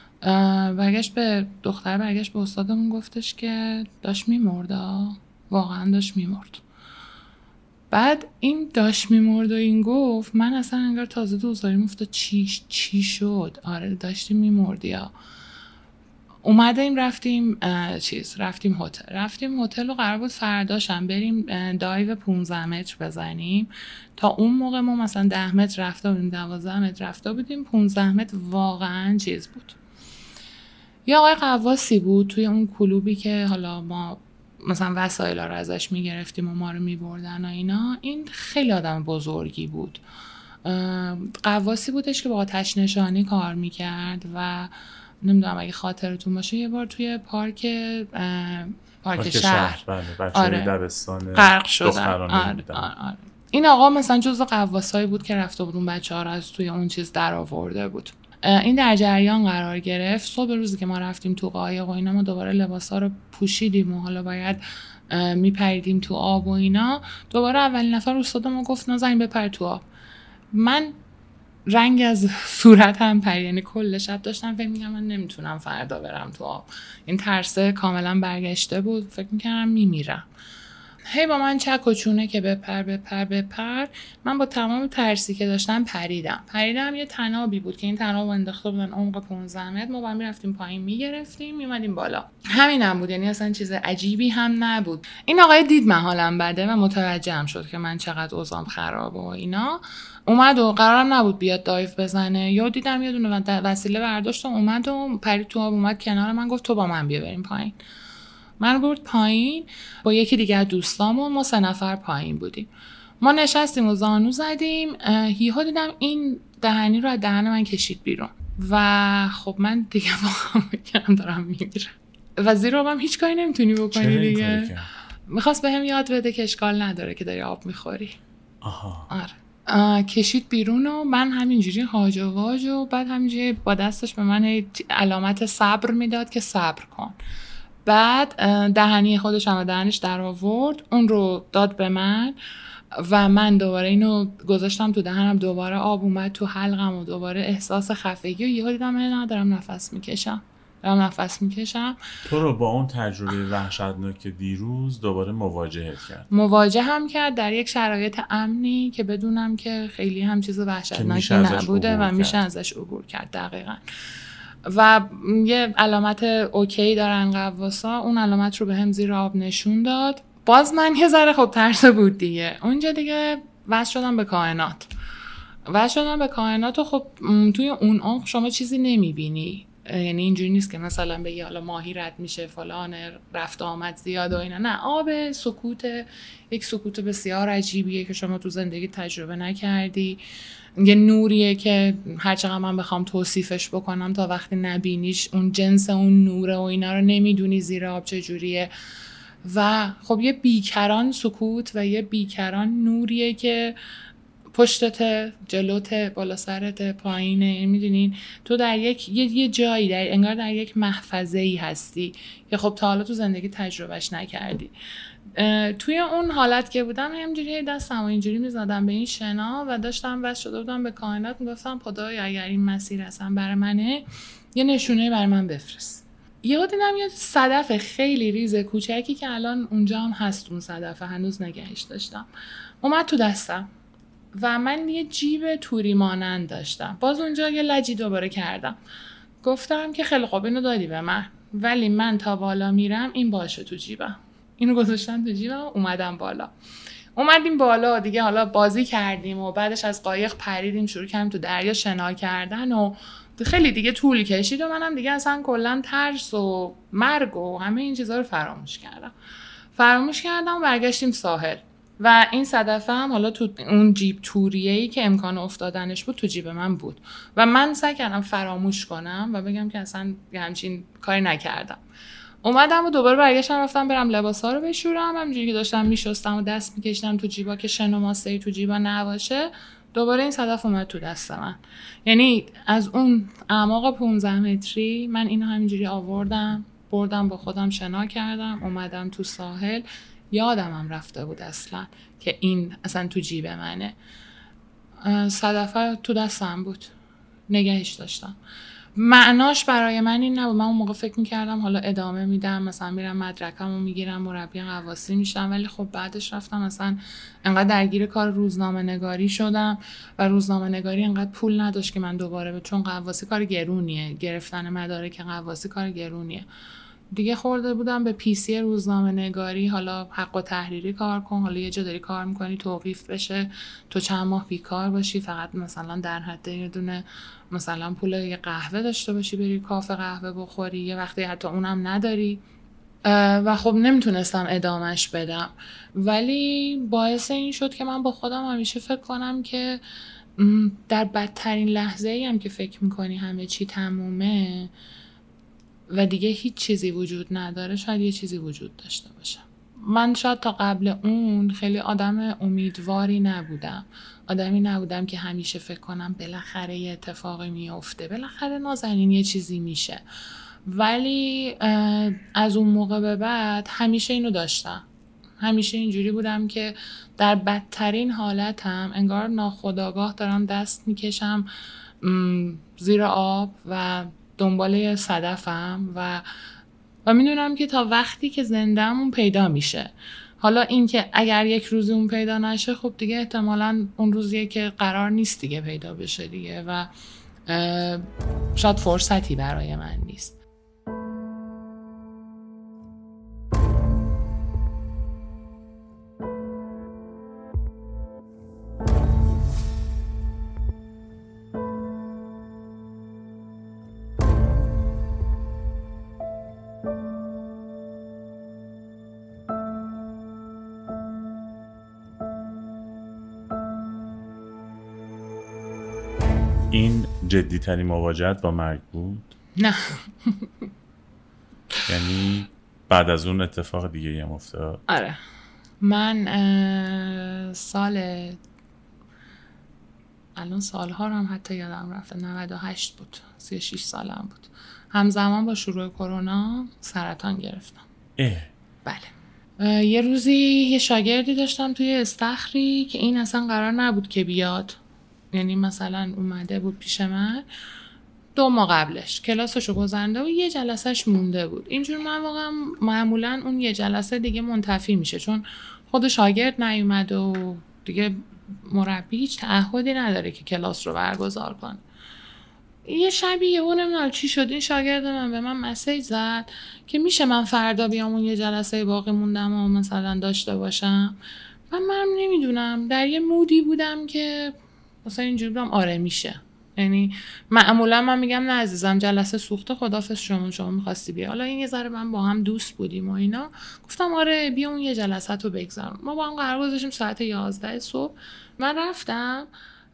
برگشت به دختر، برگشت به استادمون گفتش که داشت میمرد، واقعا داشت میمرد. بعد این داشت میمرد و این گفت، من اصلا انگار تازه دوزاریم افتاد چی چی شد. آره داشتیم میمردی یا اومدیم رفتیم چیز رفتیم هتل رفتیم هتل و قرار بود فرداشم بریم دایو پونزده متر بزنیم. تا اون موقع ما مثلا ده متر رفته بودیم، دوازده متر رفته بودیم، پونزده متر واقعا چیز بود. یه آقای غواصی بود توی اون کلوبی که حالا ما مثلا وسایل رو ازش میگرفتیم و ما رو میبردن و اینا. این خیلی آدم بزرگی بود، غواصی بودش که با آتش نشانی کار میکرد و نمیدونم اگه خاطرتون باشه یه بار توی پارک پارک, پارک شهر, شهر بله بچه‌های آره. دبستان غرق شدن. آره. آره. آره. این آقا مثلا جزو غواصایی بود که رفته بود اون بچه‌ها رو از توی اون چیز در آورده بود. این در جریان قرار گرفت. صبح روزی که ما رفتیم تو قایق و اینا، ما دوباره لباسا رو پوشیدیم و حالا باید میپریدیم تو آب و اینا. دوباره اولین نفر استاد ما گفت نازنین بپر تو آب. من رنگ از صورتم پرید، یعنی کل شب داشتم فکر می‌کردم من نمیتونم فردا برم تو آب. این ترسه کاملا برگشته بود، فکر می‌کردم میمیرم. هی با من چک و چونه که بپر بپر بپر. من با تمام ترسی که داشتم پریدم پریدم یه تنابی بود که این تناب انداخته بودن عمق پانزده متر، ما با هم میرفتیم پایین میگرفتیم میومدیم بالا. همینم بود، یعنی اصلا چیز عجیبی هم نبود. این آقای دید من حالم بده و متوجهم شد که من چقدر اوضاعم خرابه و اینا. اومد و قرارم نبود بیاد دایو بزنه، یا دیدم یه دونه وسیله برداشت و اومد و پرید تو آب، اومد کنار من گفت تو با من بیا بریم پایین. من برد پایین با یکی دیگه از دوستامون، ما سه نفر پایین بودیم. ما نشستیم و زانو زدیم، یهو دیدم این دهنی رو از دهن من کشید بیرون و خب من دیگه واقعا بگم دارم میمیرم و زیرا هم هیچ کاری نمیتونی بکنی دیگه. میخواست بهم یاد بده که اشکال نداره که داری آب میخوری. آها. آره. کشید بیرون و من همینجوری هاج و واج و بعد همینجوری با دستش به من علامت صبر میداد که صبر کن. بعد دهنی خودش هم دهنش در آورد، اون رو داد به من و من دوباره اینو گذاشتم تو دهنم، دوباره آب اومد تو حلقم و دوباره احساس خفگی و یهو دیدم من ندارم نفس میکشم دارم نفس میکشم. تو رو با اون تجربه وحشتناک دیروز دوباره مواجهت کرد. مواجه هم کرد در یک شرایط امنی که بدونم که خیلی هم چیز وحشتناکی نبوده و میشه ازش عبور کرد. دقیقاً. و یه علامت اوکی دارن قواسا، اون علامت رو به هم زیر آب نشون داد. باز من یه ذره خب ترسه بود دیگه. اونجا دیگه وصل شدم به کائنات وصل شدم به کائنات و خب توی اون عمق شما چیزی نمیبینی، یعنی اینجوری نیست که مثلا بگی حالا ماهی رد میشه فلان رفت آمد زیاد و اینا، نه، آب سکوت، یک سکوت بسیار عجیبیه که شما تو زندگی تجربه نکردی. یه نوریه که هر چقدر من بخوام توصیفش بکنم تا وقتی نبینیش اون جنس اون نوره و اینا رو نمیدونی زیر آب چجوریه. و خب یه بیکران سکوت و یه بیکران نوریه که پشتت، جلوت، بالا سرت، پایینه، میدونین تو در یک یه, یه جایی، در انگار در یک محفظه‌ای هستی که خب تا حالا تو زندگی تجربهش نکردی. توی اون حالت که بودم همینجوری دستم و اینجوری میزدم به این شنا و داشتم وصل شده بودم به کائنات، میگفتم خدایا اگر این مسیر اصلا برای منه یه نشونه برای من بفرست. یهو دیدم یه صدف خیلی ریز کوچکی که الان اونجا هم هست، اون صدف هنوز نگهش داشتم، اومد تو دستم و من یه جیب توری مانند داشتم. باز اونجا یه لجی دوباره کردم، گفتم که خیلی خوب اینو دادی به من، ولی من تا بالا میرم این باشه تو جیبم. اینو گذاشتم تو جیبم، اومدم بالا. اومدیم بالا دیگه، حالا بازی کردیم و بعدش از قایق پریدیم شروع کردیم تو دریا شنا کردن و خیلی دیگه طول کشید و منم دیگه اصلا کلا ترس و مرگ و همه این چیزا رو فراموش کردم. فراموش کردم و برگشتیم ساحل. و این صدفه هم حالا تو اون جیب توریه‌ای که امکان افتادنش بود تو جیب من بود و من سعی کردم فراموش کنم و بگم که اصلا همچین کاری نکردم. اومدم و دوباره برگشتم رفتم برم لباسا رو بشورم، همینجوری که داشتم میشستم و دست میکشیدم تو جیبا که شن و ماسری تو جیبا نباشه، دوباره این صدف اومد تو دست من. یعنی از اون اعماق پانزده متری من اینو همینجوری آوردم، بردم با خودم شنا کردم، اومدم تو ساحل. یادم هم رفته بود اصلا که این اصلا تو جیب منه. صدفه تو دستم بود، نگهش داشتم. معناش برای من این نبود. من اون موقع فکر میکردم حالا ادامه میدم، مثلا میرم مدرکمو میگیرم، مربی غواصی میشم، ولی خب بعدش رفتم مثلا انقدر درگیر کار روزنامه نگاری شدم و روزنامه نگاری انقدر پول نداشت که من دوباره، چون غواصی کار گرونیه، گرفتن مدارک غواصی کار گرونیه دیگه، خورده بودم به پیسی روزنامه نگاری. حالا حق و تحریری کار کن، حالا یه جا داری کار میکنی توقیف بشه، تو چند ماه بیکار باشی، فقط مثلا در حد یه دونه مثلا پول یه قهوه داشته باشی بری کافه قهوه بخوری، یه وقتی حتی اونم نداری. و خب نمیتونستم ادامهش بدم، ولی باعث این شد که من با خودم همیشه فکر کنم که در بدترین لحظه ای هم که فکر میکنی همه چی تمومه و دیگه هیچ چیزی وجود نداره، شاید یه چیزی وجود داشته باشه. من شاید تا قبل اون خیلی آدم امیدواری نبودم، آدمی نبودم که همیشه فکر کنم بالاخره یه اتفاقی میفته، بالاخره نازنین یه چیزی میشه، ولی از اون موقع به بعد همیشه اینو داشتم. همیشه اینجوری بودم که در بدترین حالتم انگار ناخودآگاه دارم دست میکشم زیر آب و دنبال صدفم و و میدونم که تا وقتی که زنده‌مون پیدا میشه. حالا این که اگر یک روزی اون پیدا نشه خب دیگه احتمالاً اون روزیه که قرار نیست دیگه پیدا بشه دیگه و شاید فرصتی برای من نیست. این جدی ترین مواجهت با مرگ بود؟ نه. یعنی بعد از اون اتفاق دیگه هم افتاد؟ آره. من سال الان سالها رو هم حتی یادم رفته، نود و هشت بود، سی و شش سالم بود. همزمان با شروع کرونا سرطان گرفتم. اه. بله. یه روزی یه شاگردی داشتم توی استخری که این اصلا قرار نبود که بیاد، یعنی مثلا اومده بود پیش من دو ماه قبلش کلاسشو گذرنده و یه جلسهش مونده بود. اینجور من واقعا معمولا اون یه جلسه دیگه منتفی میشه چون خود شاگرد نیومد و دیگه مربی هیچ تعهدی نداره که کلاس رو برگزار کنه. یه شبیه یهو نمیدونم چی شد این شاگرد من به من مسیج زد که میشه من فردا بیام اون یه جلسه باقی موندم و مثلا داشته باشم. و من نمیدونم در یه مودی بودم که مثلا اینجوری بودم آره میشه. یعنی معمولا من میگم نه عزیزم جلسه سوخته خدافظ شما شما میخواستی بیا. حالا این یه ذره من با هم دوست بودیم و اینا گفتم آره بیا اون یه جلسه تو بگذارم. ما با هم قرار گذاشتیم ساعت یازده صبح. من رفتم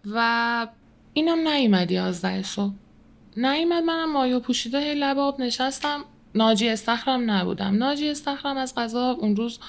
و اینم نیومد یازده صبح. نیومد. منم مایو پوشیده هی لب آب نشستم. ناجی استخرم نبودم. ناجی استخرم از قضا اون روز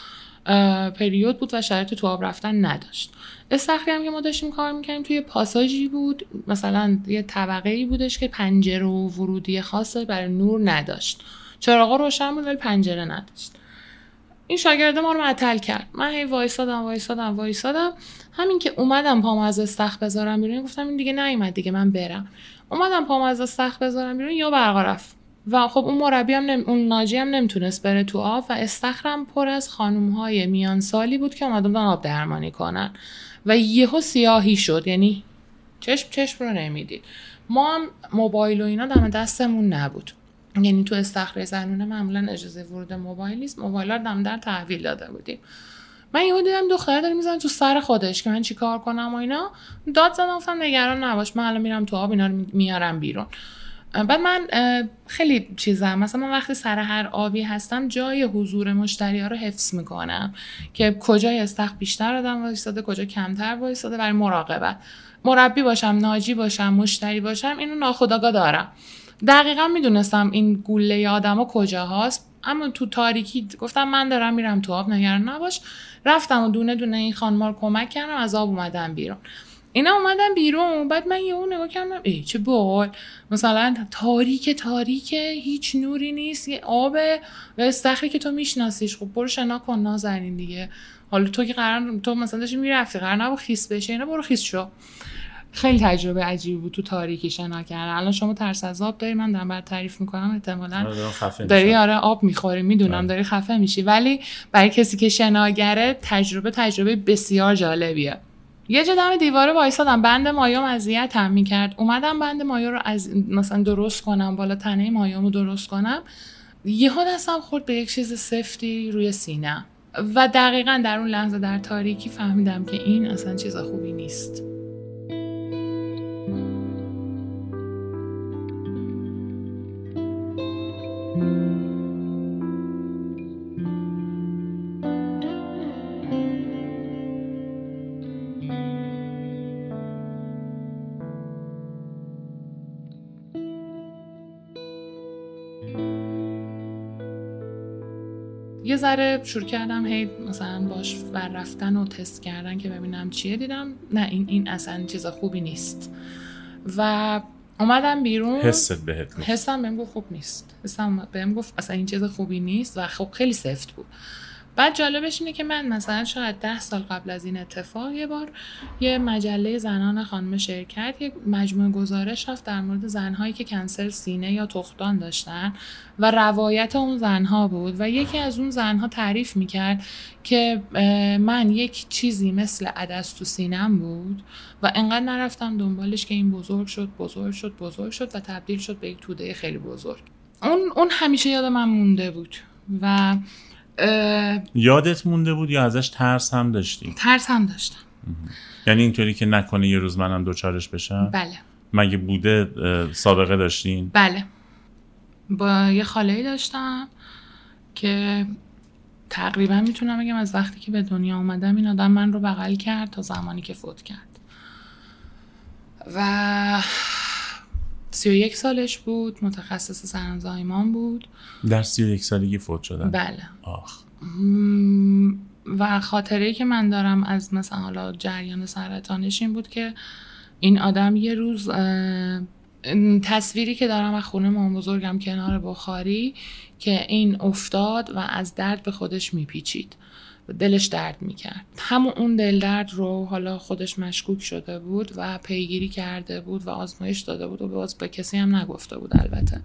پریود بود و شرط تو آب رفتن نداشت. استخری هم که ما داشتیم کار میکنیم توی پاساژی بود، مثلا یه طبقه‌ای بودش که پنجره و ورودی خاصی برای نور نداشت. چراغا روشن بود ولی پنجره نداشت. این شاگرد ما رو معطل کرد. من هی وایسادم وایسادم وایسادم. همین که اومدم پامو از استخر بذارم بیرون گفتم این دیگه نیومد دیگه من برم. اومدم پامو از استخر بذارم بیرون یا برقا رفت. و خب اون مربی هم نم... اون ناجی هم نمیتونست بره تو آب و استخرم پر از خانوم‌های میان سالی بود که اومدن آب درمانی کنن و یهو سیاهی شد. یعنی چشم چشم رو نمیدید. ما هم موبایل و اینا دم دستمون نبود. یعنی تو استخر زنونه معمولا اجازه ورود موبایل نیست. موبایل‌ها رو دم در تحویل داده بودیم. من یهو دیدم دختره داره میزنه تو سر خودش که من چیکار کنم و اینا. داد زدم گفتم نگران نباش من الان میرم تو آب اینا رو میارم بیرون. بعد من خیلی چیزم مثلا من وقتی سر هر آبی هستم جای حضور مشتری ها رو حفظ میکنم که کجای استخر بیشتر آدم وایساده کجا کمتر وایساده برای مراقبت. مربی باشم ناجی باشم مشتری باشم اینو ناخودآگاه دارم. دقیقاً میدونستم این گوله آدما کجاهاست اما تو تاریکی گفتم من دارم میرم تو آب نگران نباش. رفتم و دونه دونه این خانما رو کمک کردم از آب اومدم بیرون. اینا اومدن بیرون. بعد من یهو نگاه کردم ای چه باحال مثلا تاریک تاریک هیچ نوری نیست یه آب و استخری که تو میشناسیش. خب برو شنا کن نازنین دیگه. حالا تو که قرار تو مثلا داشتی میرفتی قرار نبود خیس بشه اینا برو خیس شو. خیلی تجربه عجیبی بود تو تاریکی شنا کردن. الان شما ترس از آب داری من دارم برات تعریف میکنم احتمالاً داری آره آب میخوری میدونم داری خفه میشی ولی برای کسی که شناگره تجربه تجربه بسیار جالبیه. یه جا دم دیواره وایسادم بند مایوم اذیتم میکرد. اومدم بند مایو رو از مثلا درست کنم بالا تنه مایومو درست کنم یهو دستم خورد به یک چیز سفتی روی سینه و دقیقاً در اون لحظه در تاریکی فهمیدم که این اصلا چیز خوبی نیست. یه ذره شروع کردم هی مثلا باش بر رفتن و تست کردن که ببینم چیه. دیدم نه این این اصلا چیز خوبی نیست و اومدم بیرون. حست بهت نیست؟ حسم بهم گفت خوب نیست. حسم بهم گفت اصلا این چیز خوبی نیست و خب خیلی سفت بود. بعد جالبش اینه که من مثلا شاید ده سال قبل از این اتفاق یه بار یه مجله زنان خانم شرکت یه مجموعه گزارش رفت در مورد زنهایی که کنسر سینه یا تخمدان داشتن و روایت اون زنها بود و یکی از اون زنها تعریف میکرد که من یک چیزی مثل عدس تو سینم بود و انقدر نرفتم دنبالش که این بزرگ شد بزرگ شد بزرگ شد و تبدیل شد به یک توده خیلی بزرگ. اون اون همیشه یاد من مونده بود و یادت مونده بود یا ازش ترس هم داشتی؟ ترس هم داشتم. یعنی اینطوری که نکنه یه روز منم دوچارش بشم؟ بله. مگه بوده سابقه داشتین؟ بله. با یه خاله‌ای داشتم که تقریبا میتونم بگم از وقتی که به دنیا اومدم این آدم من رو بغل کرد تا زمانی که فوت کرد و سی و یک سالش بود، متخصص زن زایمان بود. در سی و یک سالگی فوت شدن؟ بله. آخ. و خاطره‌ای که من دارم از مثلا حالا جریان سرطانش این بود که این آدم یه روز تصویری که دارم از خونه مام بزرگم کنار بخاری که این افتاد و از درد به خودش میپیچید، دلش درد میکرد. همون اون دل درد رو حالا خودش مشکوک شده بود و پیگیری کرده بود و آزمایش داده بود و باز به کسی هم نگفته بود. البته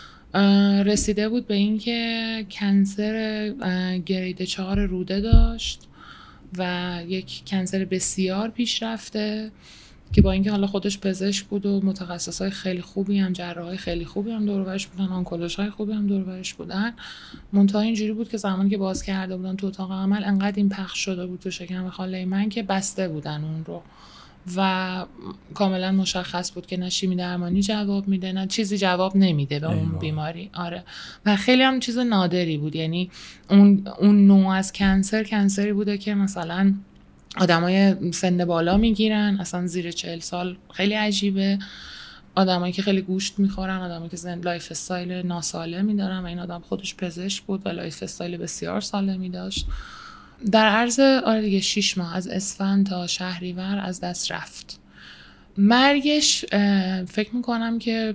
رسیده بود به این که کنسر گرید چهار روده داشت و یک کنسر بسیار پیشرفته که با اینکه حالا خودش پزشک بود و متخصصای خیلی خوبی هم جراحای خیلی خوبی هم دور و برش بودن، آنکولوژهای خوبی هم دور و برش بودن، منتها اینجوری بود که زمانی که باز کرده بودن تو اتاق عمل انقدر این پخش شده بود تو شکم خاله من که بسته بودن اون رو و کاملا مشخص بود که نه شیمی درمانی جواب میده نه چیزی جواب نمیده به اون بیماری. آره. و خیلی هم چیز نادری بود، یعنی اون اون نوع از کنسر کنسری بوده که مثلا آدمای سن بالا میگیرن، اصلا زیر چهل سال خیلی عجیبه، آدمایی که خیلی گوشت میخورن، آدمایی که زن لایف استایل ناسالمی دارن و این آدم خودش پزشک بود و لایف استایل بسیار سالمی داشت. در عرض آره دیگه شش ماه از اسفند تا شهریور از دست رفت. مرگش فکر میکنم که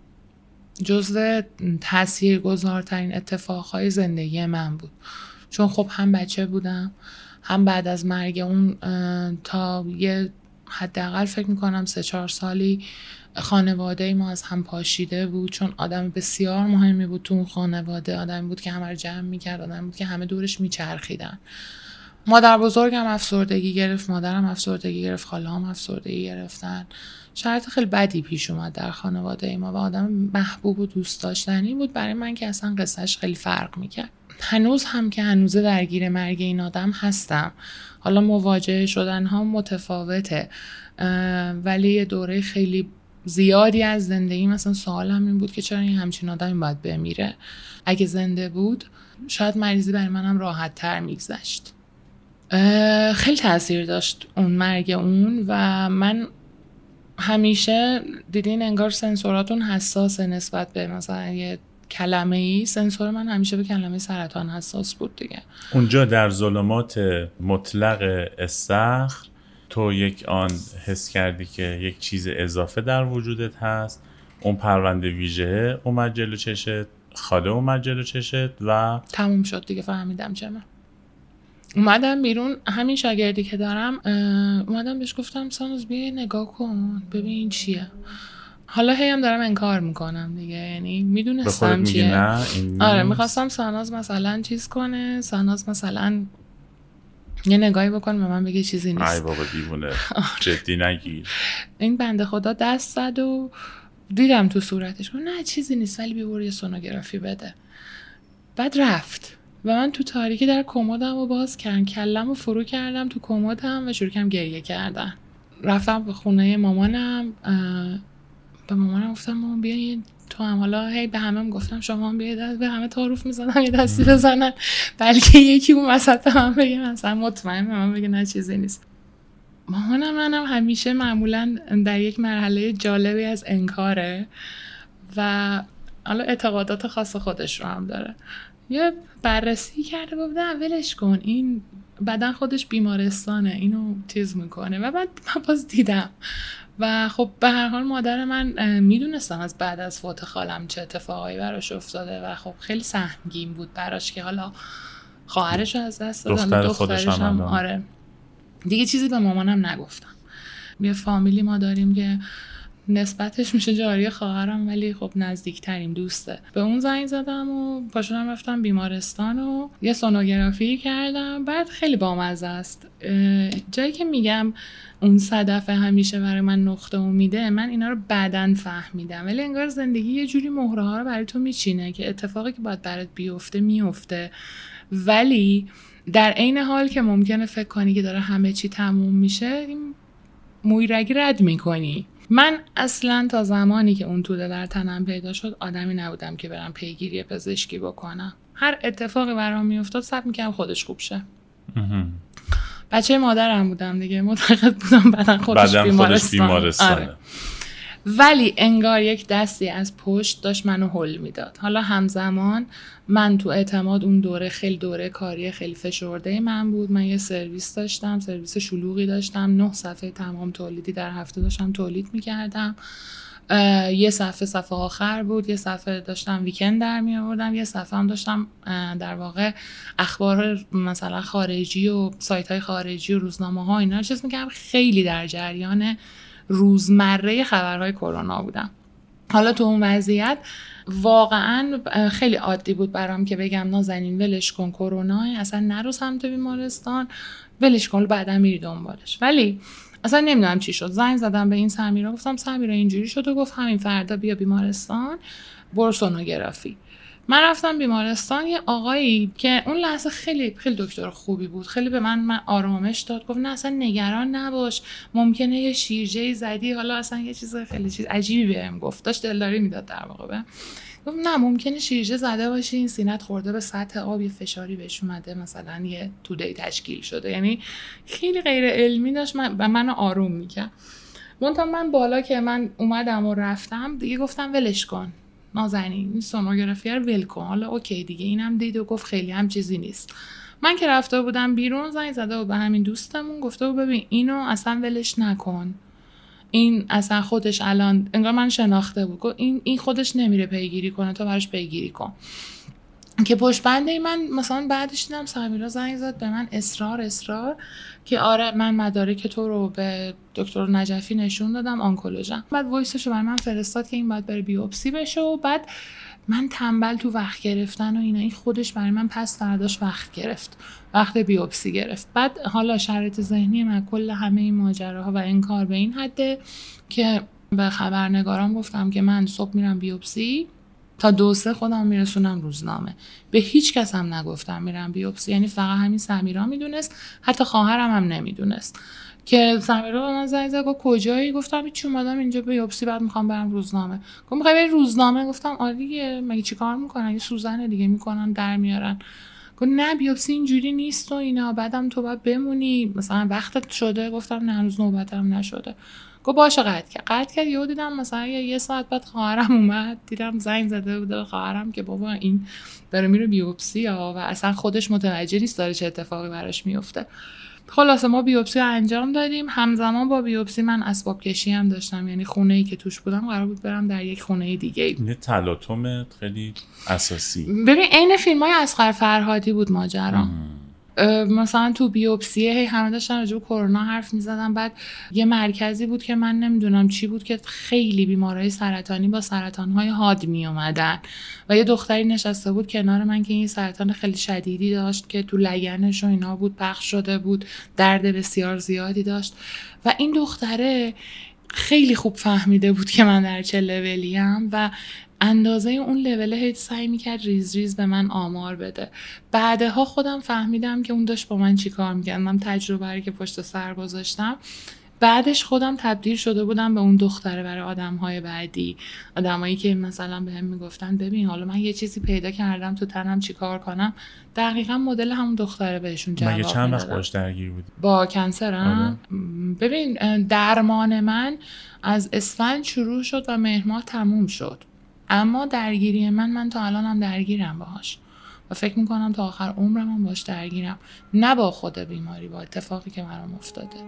جزو تاثیرگذارترین اتفاقهای زندگی من بود، چون خب هم بچه بودم هم بعد از مرگ اون تا یه حداقل فکر میکنم سه چهار سالی خانواده ما از هم پاشیده بود، چون آدم بسیار مهمی بود تو اون خانواده، آدمی بود که همه رو جمع میکرد، آدمی بود که همه دورش میچرخیدن. مادر بزرگم افسردگی گرفت، مادرم افسردگی گرفت، خاله هم افسردگی گرفتن. شرایط خیلی بدی پیش اومد در خانواده ما و آدم محبوب و دوست داشتنی بود برای من که اصلا قصهش خیلی فرق میکرد. هنوز هم که هنوز درگیر مرگ این آدم هستم، حالا مواجه شدن ها متفاوته ولی یه دوره خیلی زیادی از زندگی مثلا سوالم این بود که چرا این همچین آدمی باید بمیره؟ اگه زنده بود شاید مریضی برای منم راحت تر میگذشت. خیلی تاثیر داشت اون مرگ اون و من همیشه دیدین انگار سنسوراتون حساسه نسبت به مثلا یه کلمه ای، سنسور من همیشه به کلمه سرطان حساس بود دیگه. اونجا در ظلمات مطلق استخر تو یک آن حس کردی که یک چیز اضافه در وجودت هست، اون پرونده ویژه اومد جلو چشت، خاله اومد جلو چشت و تموم شد دیگه. فهمیدم چمه. اومدم بیرون، همین شاگردی که دارم اومدم بهش گفتم سانوز بیا نگاه کن ببین چیه. حالا هی هم دارم انکار میکنم دیگه، یعنی میدونستم چیه. نه این آره میخواستم ساناز مثلا چیز کنه، ساناز مثلا یه نگاهی بکنه به من بگه چیزی نیست. ای بابا دیوونه جدی نگیر. این بنده خدا دست زد و دیدم تو صورتش نه چیزی نیست ولی بیا برو یه سونوگرافی بده. بعد رفت و من تو تاریکی در کمدم رو باز کردم، کلم رو فرو کردم تو کمدم و شروع کردم گریه کردن. رفتم به خونه مامانم، به مامانم گفتم مامان بیا تو هم، حالا هی به همه گفتم شما هم بیا دست، به همه تعارف میزنم یه دستی بزنن بلکه یکی اون وسط به من بگه مثلا مطمئن به من بگه نه چیزی نیست. مامانم منم همیشه معمولا در یک مرحله جالبی از انکاره و حالا اعتقادات خاص خودش رو هم داره. یه بررسی کرده بود ولش کن این بدن خودش بیمارستانه اینو چیز میکنه و بعد من باز دیدم و خب به هر حال مادر من میدونستم از بعد از فوت خالم چه اتفاقایی براش افتاده و خب خیلی سهمگین بود براش که حالا خواهرش رو از دست دادم، دختر خودش هم. آره دیگه چیزی به مامانم نگفتم. یه فامیلی ما داریم که نسبتش میشه جاری خواهرم ولی خب نزدیکتریم، دوسته. به اون زنگ زدم و پاشدم رفتم بیمارستان و یه سونوگرافی کردم. بعد خیلی بامزه است، جایی که میگم اون صدفه همیشه برای من نقطه امیده، من اینا رو بعداً فهمیدم، ولی انگار زندگی یه جوری مهره ها رو برای تو میچینه که اتفاقی که باید برات بیفته میفته، ولی در عین حال که ممکنه فکر کنی که داره همه چی تموم میشه، این موی رگی رد میکنی. من اصلا تا زمانی که اون توده در تنم پیدا شد آدمی نبودم که برم پیگیری پزشکی بکنم. هر اتفاقی برام میافتاد صبر میکردم خودش خوب شه. بچه مادرم بودم دیگه، معتقد بودم بعدن خودش بیمارستان. آره. ولی انگار یک دستی از پشت داشت منو هل میداد. حالا همزمان من تو اعتماد اون دوره خیلی دوره کاری خیلی فشرده من بود. من یه سرویس داشتم، سرویس شلوغی داشتم، نه صفحه تمام تولیدی در هفته داشتم تولید میکردم. یه صفحه صفحه آخر بود، یه صفحه داشتم ویکند در می آوردم، یه صفحه هم داشتم در واقع اخبار مثلا خارجی و سایت های خارجی و روزنامه ها اینا رو چیز میکردم. خیلی در جریان روزمره خبرهای کرونا بودم. حالا تو اون وضعیت واقعا خیلی عادی بود برام که بگم نازنین ولش کن کرونا، اصلا نرو سمت بیمارستان، ولش کن بعدا میری دنبالش. ولی اصلا نمیدونم چی شد، زنگ زدم به این سمیرا، گفتم سمیرا اینجوری شد و گفت همین فردا بیا بیمارستان برو سونوگرافی. من رفتم بیمارستان. یه آقایی که اون لحظه خیلی خیلی دکتر خوبی بود، خیلی به من من آرامش داد، گفت نه اصلا نگران نباش، ممکنه یه شیرجه‌ای زدی، حالا اصلا یه چیز خیلی چیز عجیبی بهم گفت، داشت دلداری میداد در واقع بهم. گفت نه ممکنه شیرجه زده باشی، این سینت خورده به سطح آب، یه فشاری بهش اومده، مثلا یه توده تشکیل شده. یعنی خیلی غیر علمی داشت من و منو آروم میکرد. منتها من بالا که من اومدم و رفتم دیگه گفتم ولش کن نازنین، این سونوگرافی رو ول کن، حالا اوکی دیگه. اینم دید و گفت خیلی هم چیزی نیست. من که رفته بودم بیرون زنگ زده و به همین دوستمون گفته بود ببین اینو اصلا ولش نکن، این اصلا خودش الان انگار من شناخته بود، این این خودش نمیره پیگیری کنه، تو براش پیگیری کن. که پشت بنده من مثلا بعدش دیدم سمیرا زنگ زد به من اصرار اصرار که آره من مدارک تو رو به دکتر نجفی نشون دادم، آنکولوژم. بعد وایسشو برای من فرستاد که این باید بره بیوپسی بشه و بعد من تنبل تو وقت گرفتن و اینا، این خودش برای من پس فرداش وقت گرفت، وقت بیوپسی گرفت. بعد حالا شرایط ذهنی من کل همه این ماجراها و این کار به این حده که به خبرنگارام گفتم که من صبح میرم بیوپسی، تا دو سه خودم میرسونم روزنامه. به هیچ کس هم نگفتم میرم بیوپسی، یعنی فقط همین سمیرا میدونست، حتی خواهرم هم نمیدونست. که سمیرا به من زنگ زد گفت کجایی؟ گفتم هیچ، اومدم اینجا بیوپسی، بعد میخوام برم روزنامه. گفت میخوای بری روزنامه؟ گفتم آره دیگه، مگه چیکار میکنن؟ یه سوزن دیگه میکنن در میارن. گفت نه بیوپسی اینجوری نیست و اینا، بعدم تو باید بمونی، مثلا وقتت شده. گفتم نه هنوز نوبتم نشده. گفت باشه قطع کرد. قطع کرد. یهو دیدم مثلا یه ساعت بعد خواهرم اومد، دیدم زنگ زده بود خواهرم که بابا این داره میره بیوپسی ها و اصلا خودش متوجه نیست داره چه اتفاقی براش میفته. خلاصه ما بیوپسی انجام دادیم. همزمان با بیوپسی من اسباب کشی هم داشتم، یعنی خونه‌ای که توش بودم قرار بود برم در یک خونه دیگه. این تلاطم خیلی اساسی. ببین عین فیلم‌های اصغر فرهادی بود ماجرا. مثلا تو بیوپسی هی همه داشتن راجع به کرونا حرف می‌زدن. بعد یه مرکزی بود که من نمیدونم چی بود که خیلی بیمارای سرطانی با سرطان‌های حاد میومدن و یه دختری نشسته بود کنار من که این سرطان خیلی شدیدی داشت که تو لگنش و اینا بود، پخش شده بود، درد بسیار زیادی داشت و این دختره خیلی خوب فهمیده بود که من در چه لولیم و اندازه اون لوله هیچ سعی میکرد ریز ریز به من آمار بده. بعدها خودم فهمیدم که اون داشت با من چی کار میکرد. من تجربه‌ای که پشت سر گذاشتم بعدش خودم تبدیل شده بودم به اون دختره برای آدم‌های بعدی، آدمایی که مثلا بهم میگفتن ببین حالا من یه چیزی پیدا کردم تو تنم چی کار کنم، دقیقاً مدل همون دختره بهشون جواب میدادم. مگه چند وقت باش درگیر بودی؟ با کنسرم؟ ببین درمان من از اسفند شروع شد و مهر ماه تموم شد، اما درگیری من من تا الان هم درگیرم باهاش و فکر میکنم تا آخر عمرم هم باش درگیرم، نه با خود بیماری، با اتفاقی که برام افتاده.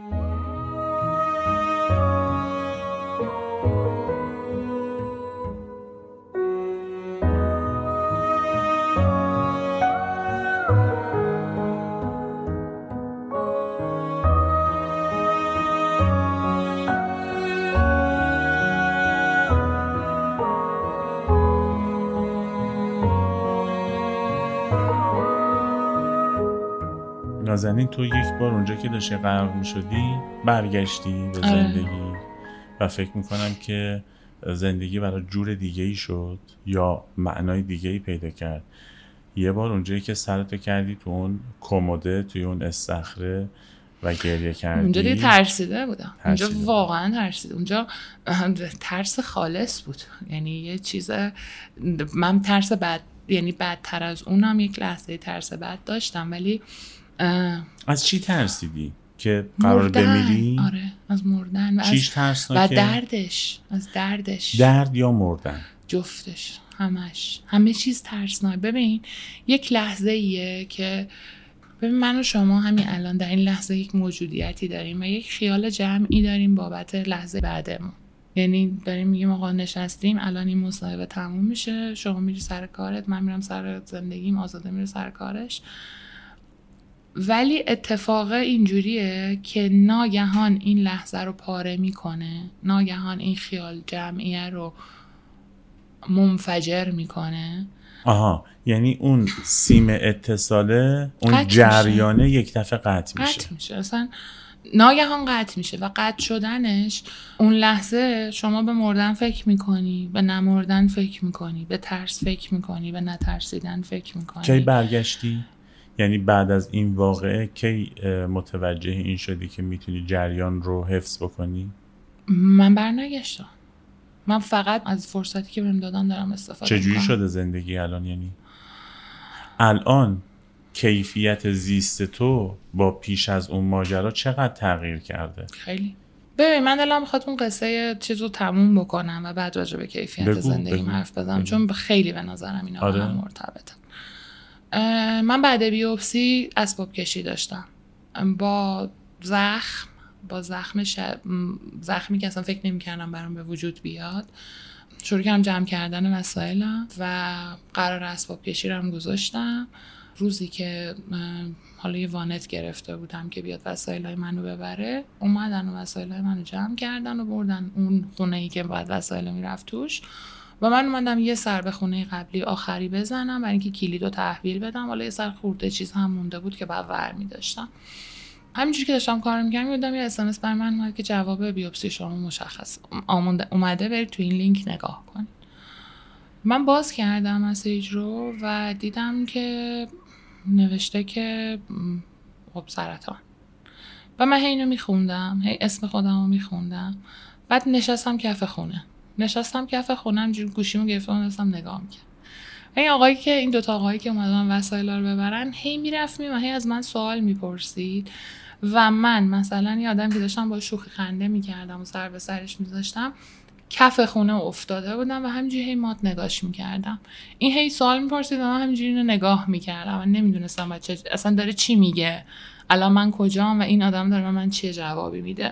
نازنین تو یک بار اونجا که داشتی غرق میشدی برگشتی به زندگی آره. و فکر میکنم که زندگی برای جور دیگه ای شد یا معنای دیگه ای پیدا کرد. یه بار اونجایی که سرتو کردی تو اون کموده توی اون استخره و گریه کردی، اونجا دیگه ترسیده بودم. اونجا واقعا ترسیده. اونجا ترس خالص بود. یعنی یه چیز، من ترس بد، یعنی بدتر از اونم یک لحظه ترس بد داشتم. ولی از چی ترسیدی؟ که قرار بمیری؟ آره، از مردن و چیش ترسناکه؟ و دردش، از دردش. درد یا مردن؟ جفتش، همش، همه چیز ترسناک. ببین یک لحظه ایه که ببین من و شما همین الان در این لحظه یک موجودیتی داریم و یک خیال جمعی داریم بابت لحظه بعدمون. یعنی داریم میگیم آقا نشستیم الان این مصاحبه تموم میشه، شما میری سر کارت، من میرم سر زندگیم، آزاده میره سر کارش. ولی اتفاق اینجوریه که ناگهان این لحظه رو پاره میکنه، ناگهان این خیال جمعیه رو منفجر میکنه. آها، یعنی اون سیم اتصاله، اون جریانه میشه. یک دفعه قطع میشه. قطع میشه اصلا ناگهان قطع میشه و قطع شدنش اون لحظه شما به مردن فکر میکنی، به نمردن فکر میکنی، به ترس فکر میکنی، به نترسیدن فکر میکنی. کی برگشتی؟ یعنی بعد از این واقعه کی متوجه این شدی که میتونی جریان رو حفظ بکنی؟ من برنگشتم. من فقط از فرصتی که بهم دادن دارم استفاده میکنم. چجوری شده زندگی الان؟ یعنی الان کیفیت زیست تو با پیش از اون ماجرا چقدر تغییر کرده؟ خیلی. ببین من دلم میخواد اون قصه چیزو تموم بکنم و بعد راجع به کیفیت بگو، زندگیم بگو، حرف بزنم، چون خیلی به نظرم اینا با هم مرتبطه. من بعد بیوپسی اسباب کشی داشتم با زخم با زخم ش... زخمی که اصلا فکر نمی‌کردم برام به وجود بیاد. شروع کردم جمع کردن وسایلم و قرار اسباب کشی رو هم گذاشتم. روزی که حالا یه وانت گرفته بودم که بیاد وسایلای منو ببره، اومدن و وسایلای منو جمع کردن و بردن اون خونه‌ای که باید وسایل میرفت توش و من اومدم یه سر به خونه قبلی آخری بزنم برای اینکه کلیدو تحویل بدم. حالا یه سر خورده چیز هم مونده بود که بعد ور می‌داشتم. همینجوری که داشتم کار می‌کردم یادم یه اس ام اس بر من اومد که جواب بیوپسی شما مشخص اومده، برید تو این لینک نگاه کنید. من باز کردم مسیج رو و دیدم که نوشته که خب سرطان. و من هی اینو میخوندم، هی اسم خودم رو میخوندم. بعد نشستم کف خونه نشستم کف خونه همجوری گوشیمو گرفتم داشتم نگاه میکردم. این آقایی که این دوتا آقایی که اومدن وسایل رو ببرن هی میرفت میومد، هی از من سوال میپرسید و من مثلا یه آدم که داشتم با شوخی خنده میکردم و سر به سرش میذاشتم کف خونه افتاده بودم و همینجوری هی مات نگاش میکردم. این هی سوال میپرسید و من همینجوری اینو نگاه میکردم و نمیدونستم بچه اصلا داره چی میگه، الان من کجام و این آدم داره من چه جوابی میده.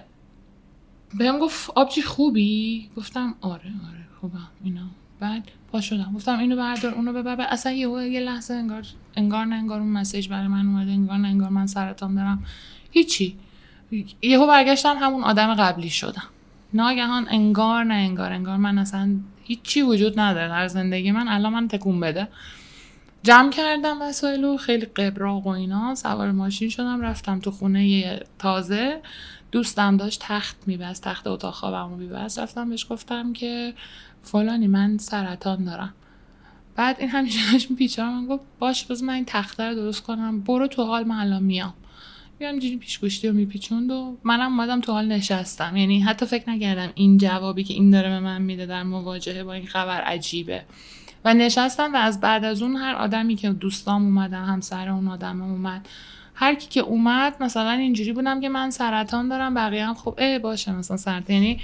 بهم گفت آبجی خوبی؟ گفتم آره آره خوبم اینا. بعد پا شدم گفتم اینو بردار اونو ببر. اصلا یه یه لحظه انگار انگار نه انگار اون مسیج برای من اومده، انگار نه انگار من سرطان دارم، هیچی. یهو برگشتم همون آدم قبلی شدم. ناگهان انگار نه انگار انگار من اصلا هیچی وجود نداره در زندگی من، الان من تکون بده. جمع کردم وسایلو، خیلی قبراق و اینا، سوار ماشین شدم رفتم تو خونه تازه. دوستم داشت تخت میبست، تخت اتاق خوابمو میبست. رفتم بهش گفتم که فلانی من سرطان دارم. بعد این همیشه داشت میپیچه من گفت باش بذار من این تخته رو درست کنم، برو تو حال، من الان میام. میام جوری پیشگوشتی رو میپیچوند و منم اومدم تو حال نشستم. یعنی حتی فکر نکردم این جوابی که این داره به من میده در مواجهه با این خبر عجیبه و نشستم. و از بعد از اون هر آدمی که دوستام اومدن، همسر اون آدم اومد، هر کی که اومد مثلا اینجوری بودم که من سرطان دارم، بقیه هم خب اه باشه مثلا سرطان. یعنی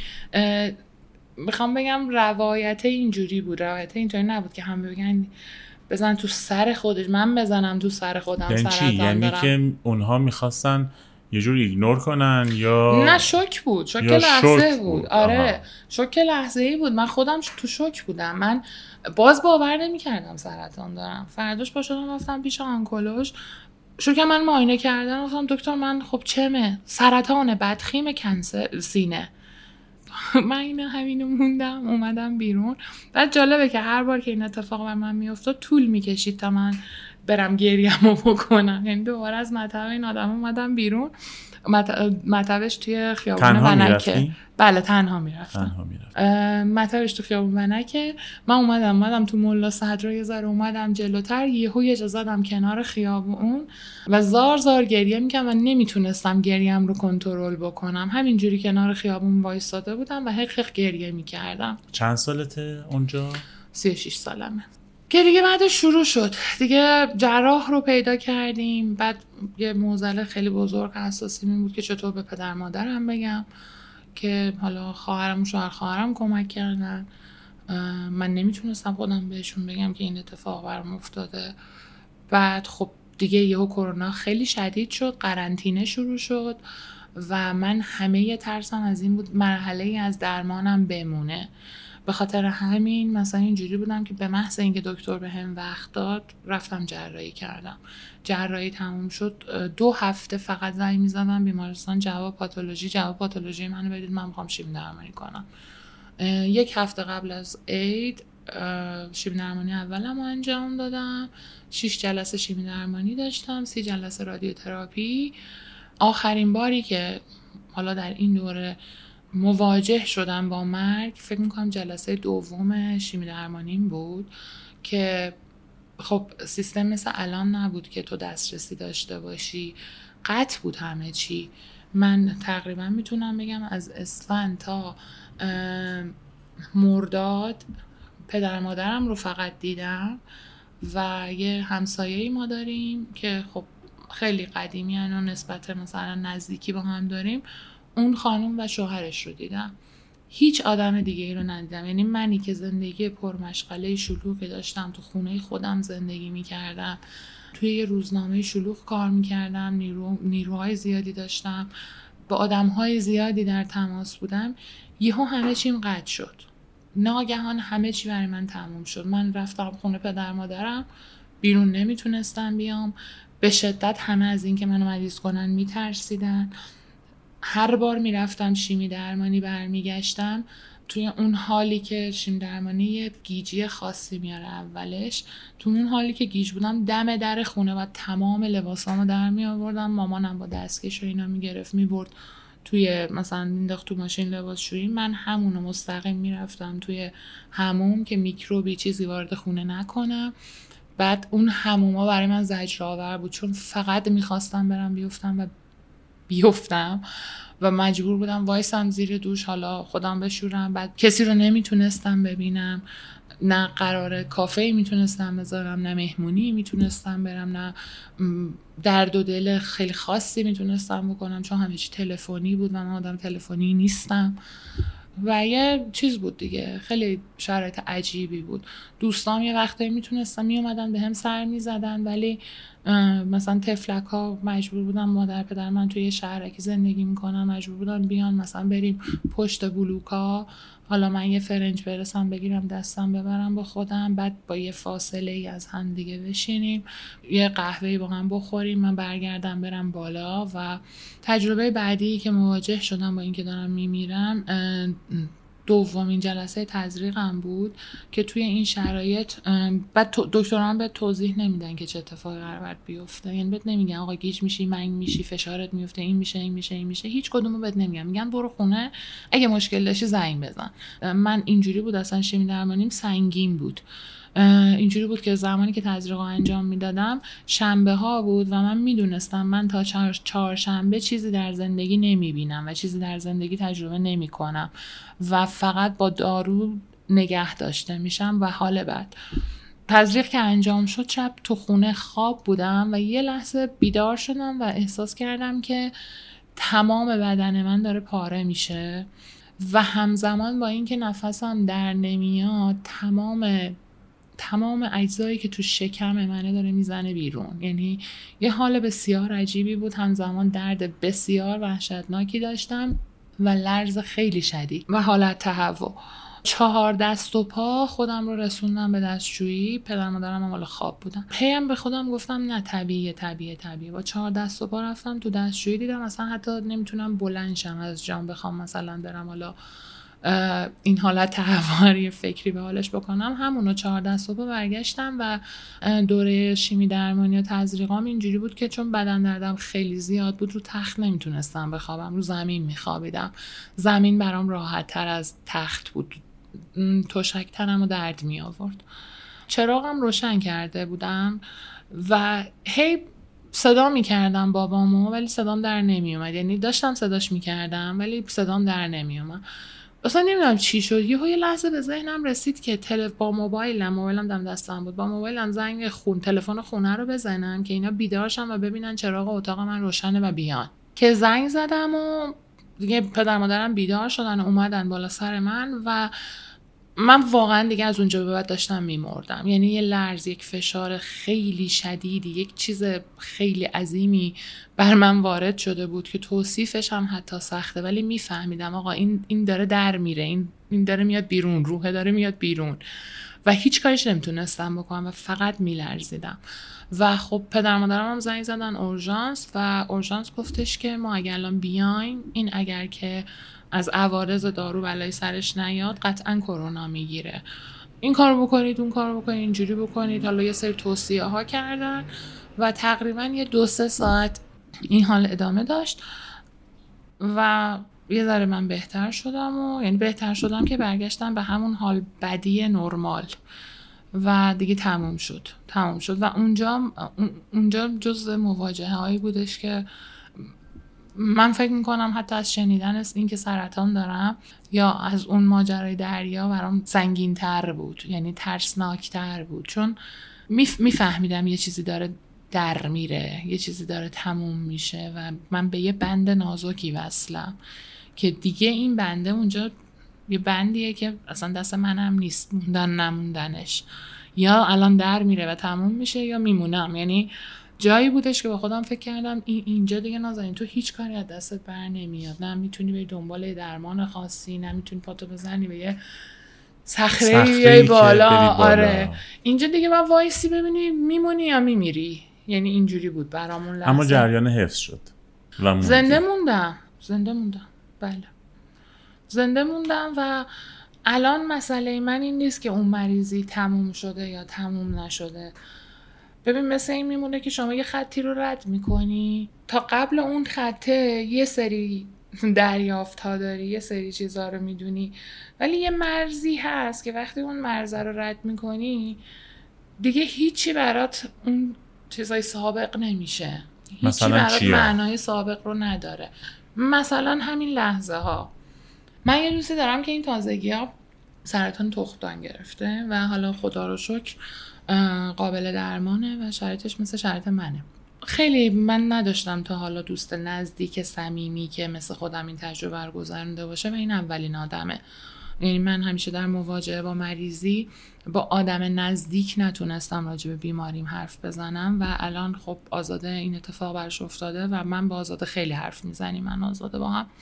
میخوام بگم روایت اینجوری بود، روایت اینطوری نبود که همه بگن بزن تو سر خودش، من بزنم تو سر خودم یعنی سرطان چی؟ یعنی دارم. که اونها میخواستن یه جور ایگنور کنن یا نه شوک بود، شوک لحظه بود. بود. آره شوک لحظه‌ای بود. من خودم تو شوک بودم. من باز باور نمی‌کردم سرطان دارم. فرداش پا شدم رفتم پیش آنکولوژ، شروع کردم من معاینه کردن. گفتم دکتر من خب چمه؟ سرطان بدخیم کنسر سینه. من اینا همینو موندم، اومدم بیرون. بعد جالبه که هر بار که این اتفاق بر من میافتاد طول میکشید تا من برم گریه‌مو بکنم. یعنی دوباره از مطب این آدم اومدم بیرون. مطبش توی خیابون ونکه. بله تنها میرفتم. مطبش تو خیابون ونکه. من اومدم اومدم تو ملا صدرا یه ذره اومدم جلوتر، یهو یه جا زدم کنار خیابون و زار زار گریه میکردم و نمیتونستم گریه‌ام رو کنترل بکنم. همینجوری کنار خیابون وایساده بودم و حق حق گریه میکردم. چند سالته اونجا؟ سی و شش سالمه. که دیگه بعد شروع شد دیگه، جراح رو پیدا کردیم. بعد یه معضل خیلی بزرگ اساسی این بود که چطور به پدر مادرم بگم که حالا خواهرم و شوهر خواهرم کمک کردن. من نمیتونستم خودم بهشون بگم که این اتفاق برام افتاده. بعد خب دیگه یهو کرونا خیلی شدید شد، قرنطینه شروع شد و من همه ترسم از این بود مرحله از درمانم بمونه. به خاطر همین مثلا اینجوری بودم که به محض اینکه دکتر بهم وقت داد رفتم جراحی کردم. جراحی تموم شد، دو هفته فقط زنگ می‌زدم بیمارستان جواب پاتولوژی جواب پاتولوژی منو بدید، من می‌خوام شیمی درمانی کنم. یک هفته قبل از عید شیمی درمانی اولم رو انجام دادم. شش جلسه شیمی درمانی داشتم، سی جلسه رادیوتراپی. آخرین باری که حالا در این دوره مواجه شدم با مرگ فکر میکنم جلسه دوم شیمی درمانیم بود که خب سیستم مثل الان نبود که تو دسترسی داشته باشی، قطع بود همه چی. من تقریبا میتونم بگم از اسفند تا مرداد پدر مادرم رو فقط دیدم و یه همسایه‌ای ما داریم که خب خیلی قدیمی هن و نسبت مثلا نزدیکی با هم داریم. اون خانم و شوهرش رو دیدم، هیچ آدم دیگه ای رو ندیدم. یعنی منی که زندگی پرمشغله شلوغی داشتم، تو خونه خودم زندگی میکردم، توی یه روزنامه شلوغ کار میکردم، نیرو، نیروهای زیادی داشتم، با آدمهای زیادی در تماس بودم، یهو همه چیم قطع شد. ناگهان همه چی برای من تموم شد. من رفتم خونه پدر مادرم، بیرون نمیتونستم بیام. به شدت همه از این که منو مریض کنن میترسیدن. هر بار میرفتم شیمی درمانی برمیگشتم توی اون حالی که شیمی درمانی یه گیجی خاصی میاره اولش، تو اون حالی که گیج بودم دم در خونه و تمام لباسامو در می آوردم. مامانم با دستکش و اینا میگرفت میبرد توی مثلا مینداخت تو ماشین لباسشویی، من همونو مستقیم میرفتم توی حموم که میکروبی چیزی وارد خونه نکنم. بعد اون حموما برای من زجرآور بود چون فقط میخواستم برم بیفتم و بیفتم و مجبور بودم وایسم زیر دوش حالا خودم بشورم. بعد کسی رو نمیتونستم ببینم، نه قراره کافه میتونستم بذارم، نه مهمونی میتونستم برم، نه درد و دل خیلی خاصی میتونستم بکنم چون همه چی تلفنی بود و من آدم تلفنی نیستم و یه چیز بود دیگه، خیلی شرایط عجیبی بود. دوستام یه وقتایی میتونستم میومدن به هم سر میزدن ولی مثلا تفلک ها مجبور بودن، مادر پدر من توی شهرکی زندگی میکنن، مجبور بودن بیان مثلا بریم پشت بلوکا، حالا من یه فرنج برسم بگیرم دستم ببرم با خودم، بعد با یه فاصله ای از هم دیگه بشینیم یه قهوه‌ای با هم بخوریم، من برگردم برم بالا. و تجربه بعدی که مواجه شدم با این که دارم میمیرم دومین جلسه تزریقم بود که توی این شرایط بعد دکتران به توضیح نمیدن که چه اتفاقی قرار بیفته، یعنی بهت نمیگن آقا گیج میشی، منگ میشی، فشارت میفته، این میشه این میشه این میشه، هیچ کدومو بهت نمیگن. میگن برو خونه اگه مشکل داشتی زنگ بزن. من اینجوری بود، اصلا شیمی درمانیم سنگین بود. اینجوری بود که زمانی که تزریق ها انجام میدادم شنبه ها بود و من میدونستم من تا چهار چهارشنبه چیزی در زندگی نمیبینم و چیزی در زندگی تجربه نمی کنم و فقط با دارو نگه داشته میشم و حال بد. تزریق که انجام شد شب تو خونه خواب بودم و یه لحظه بیدار شدم و احساس کردم که تمام بدن من داره پاره میشه و همزمان با این که نفسم در نمیاد تمام تمام اجزایی که تو شکم منه داره میزنه بیرون. یعنی یه حال بسیار عجیبی بود، همزمان درد بسیار وحشتناکی داشتم و لرز خیلی شدید و حالت تهوع. چهار دست و پا خودم رو رسوندم به دستشویی، پدر مادرم هم حالا خواب بودم. هیم به خودم گفتم نه طبیعیه طبیعیه طبیعیه. با چهار دست و پا رفتم تو دستشویی، دیدم اصلا حتی نمیتونم بلند شم از جام بخوام مثلا برم حالا این حالت تحوری فکری به حالش بکنم. همونو چهارده صبح برگشتم و دوره شیمی درمانی و تزریقام اینجوری بود که چون بدن دردم خیلی زیاد بود رو تخت نمیتونستم بخوابم، رو زمین میخوابیدم. زمین برام راحت تر از تخت بود، تشک تنم و درد می آورد. چراغم روشن کرده بودم و هی صدا می کردم بابامو ولی صدام در نمی اومد، یعنی داشتم صداش می کردم ولی صدام در نمی اومد. اصلا نمیدونم چی شد، یهو یه لحظه به ذهنم رسید که تلفن با موبایلم موبایلم دم دستم بود، با موبایلم زنگ خون تلفن خونه رو بزنم که اینا بیدارشن و ببینن چراغ اتاق من روشنه و بیان. که زنگ زدم و دیگه پدر مادرم بیدار شدن و اومدن بالا سر من و من واقعا دیگه از اونجا به بعد داشتم میمردم. یعنی یه لرز، یک فشار خیلی شدیدی، یک چیز خیلی عظیمی بر من وارد شده بود که توصیفش هم حتی سخته، ولی میفهمیدم آقا این این داره در میره، این این داره میاد بیرون، روحه داره میاد بیرون و هیچ کارش نمیتونستم بکنم و فقط میلرزیدم. و خب پدر مادرم هم زنگ زدن اورژانس و اورژانس گفتش که ما اگه الان بیایم این اگر که از عوارض دارو بلای سرش نیاد قطعا کرونا میگیره، این کارو بکنید اون کارو بکنید اینجوری بکنید. حالا یه سری توصیه ها کردن و تقریبا یه دو سه ساعت این حال ادامه داشت و یه ذره من بهتر شدم و یعنی بهتر شدم که برگشتم به همون حال بدی نرمال و دیگه تموم شد تموم شد و اونجا اونجا جزء مواجهه هایی بودش که من فکر میکنم حتی از شنیدن از این که سرطان دارم یا از اون ماجرای دریا برام سنگین تر بود، یعنی ترسناک تر بود، چون میف... میفهمیدم یه چیزی داره در میره، یه چیزی داره تموم میشه و من به یه بند نازکی وصلم که دیگه این بنده اونجا یه بندیه که اصلا دست منم نیست موندن نموندنش، یا الان در میره و تموم میشه یا میمونم. یعنی جایی بودش که با خودم فکر کردم این اینجا دیگه نازنین تو هیچ کاری از دستت بر نمیاد، نه میتونی بری دنبال درمان خاصی، نه میتونی پاتو بزنی به یه صخره یا بالا. آره اینجا دیگه من وایسی ببینی میمونی یا میمیری، یعنی اینجوری بود برامون لحظه. اما جریان حفظ شد و زنده موندم زنده موندم بله زنده موندم و الان مسئله من این نیست که اون مریضی تموم شده یا تموم نشده. ببین مثل این میمونه که شما یه خطی رو رد میکنی، تا قبل اون خطه یه سری دریافت ها داری، یه سری چیزا رو میدونی، ولی یه مرزی هست که وقتی اون مرز رو رد میکنی دیگه هیچی برات اون چیزای سابق نمیشه، هیچی برات معنای سابق رو نداره. مثلا همین لحظه ها من یه دوستی دارم که این تازگی ها سرطان تخمدان گرفته و حالا خدا رو شکر قابل درمانه و شرایطش مثل شرایط منه. خیلی من نداشتم تا حالا دوست نزدیک صمیمی که مثل خودم این تجربه رو گذرونده باشه و این اولین آدمه. یعنی من همیشه در مواجهه با مریضی با آدم نزدیک نتونستم راجع به بیماریم حرف بزنم و الان خب آزاده این اتفاق برش افتاده و من با آزاده خیلی حرف میزنیم. من آزاده با هم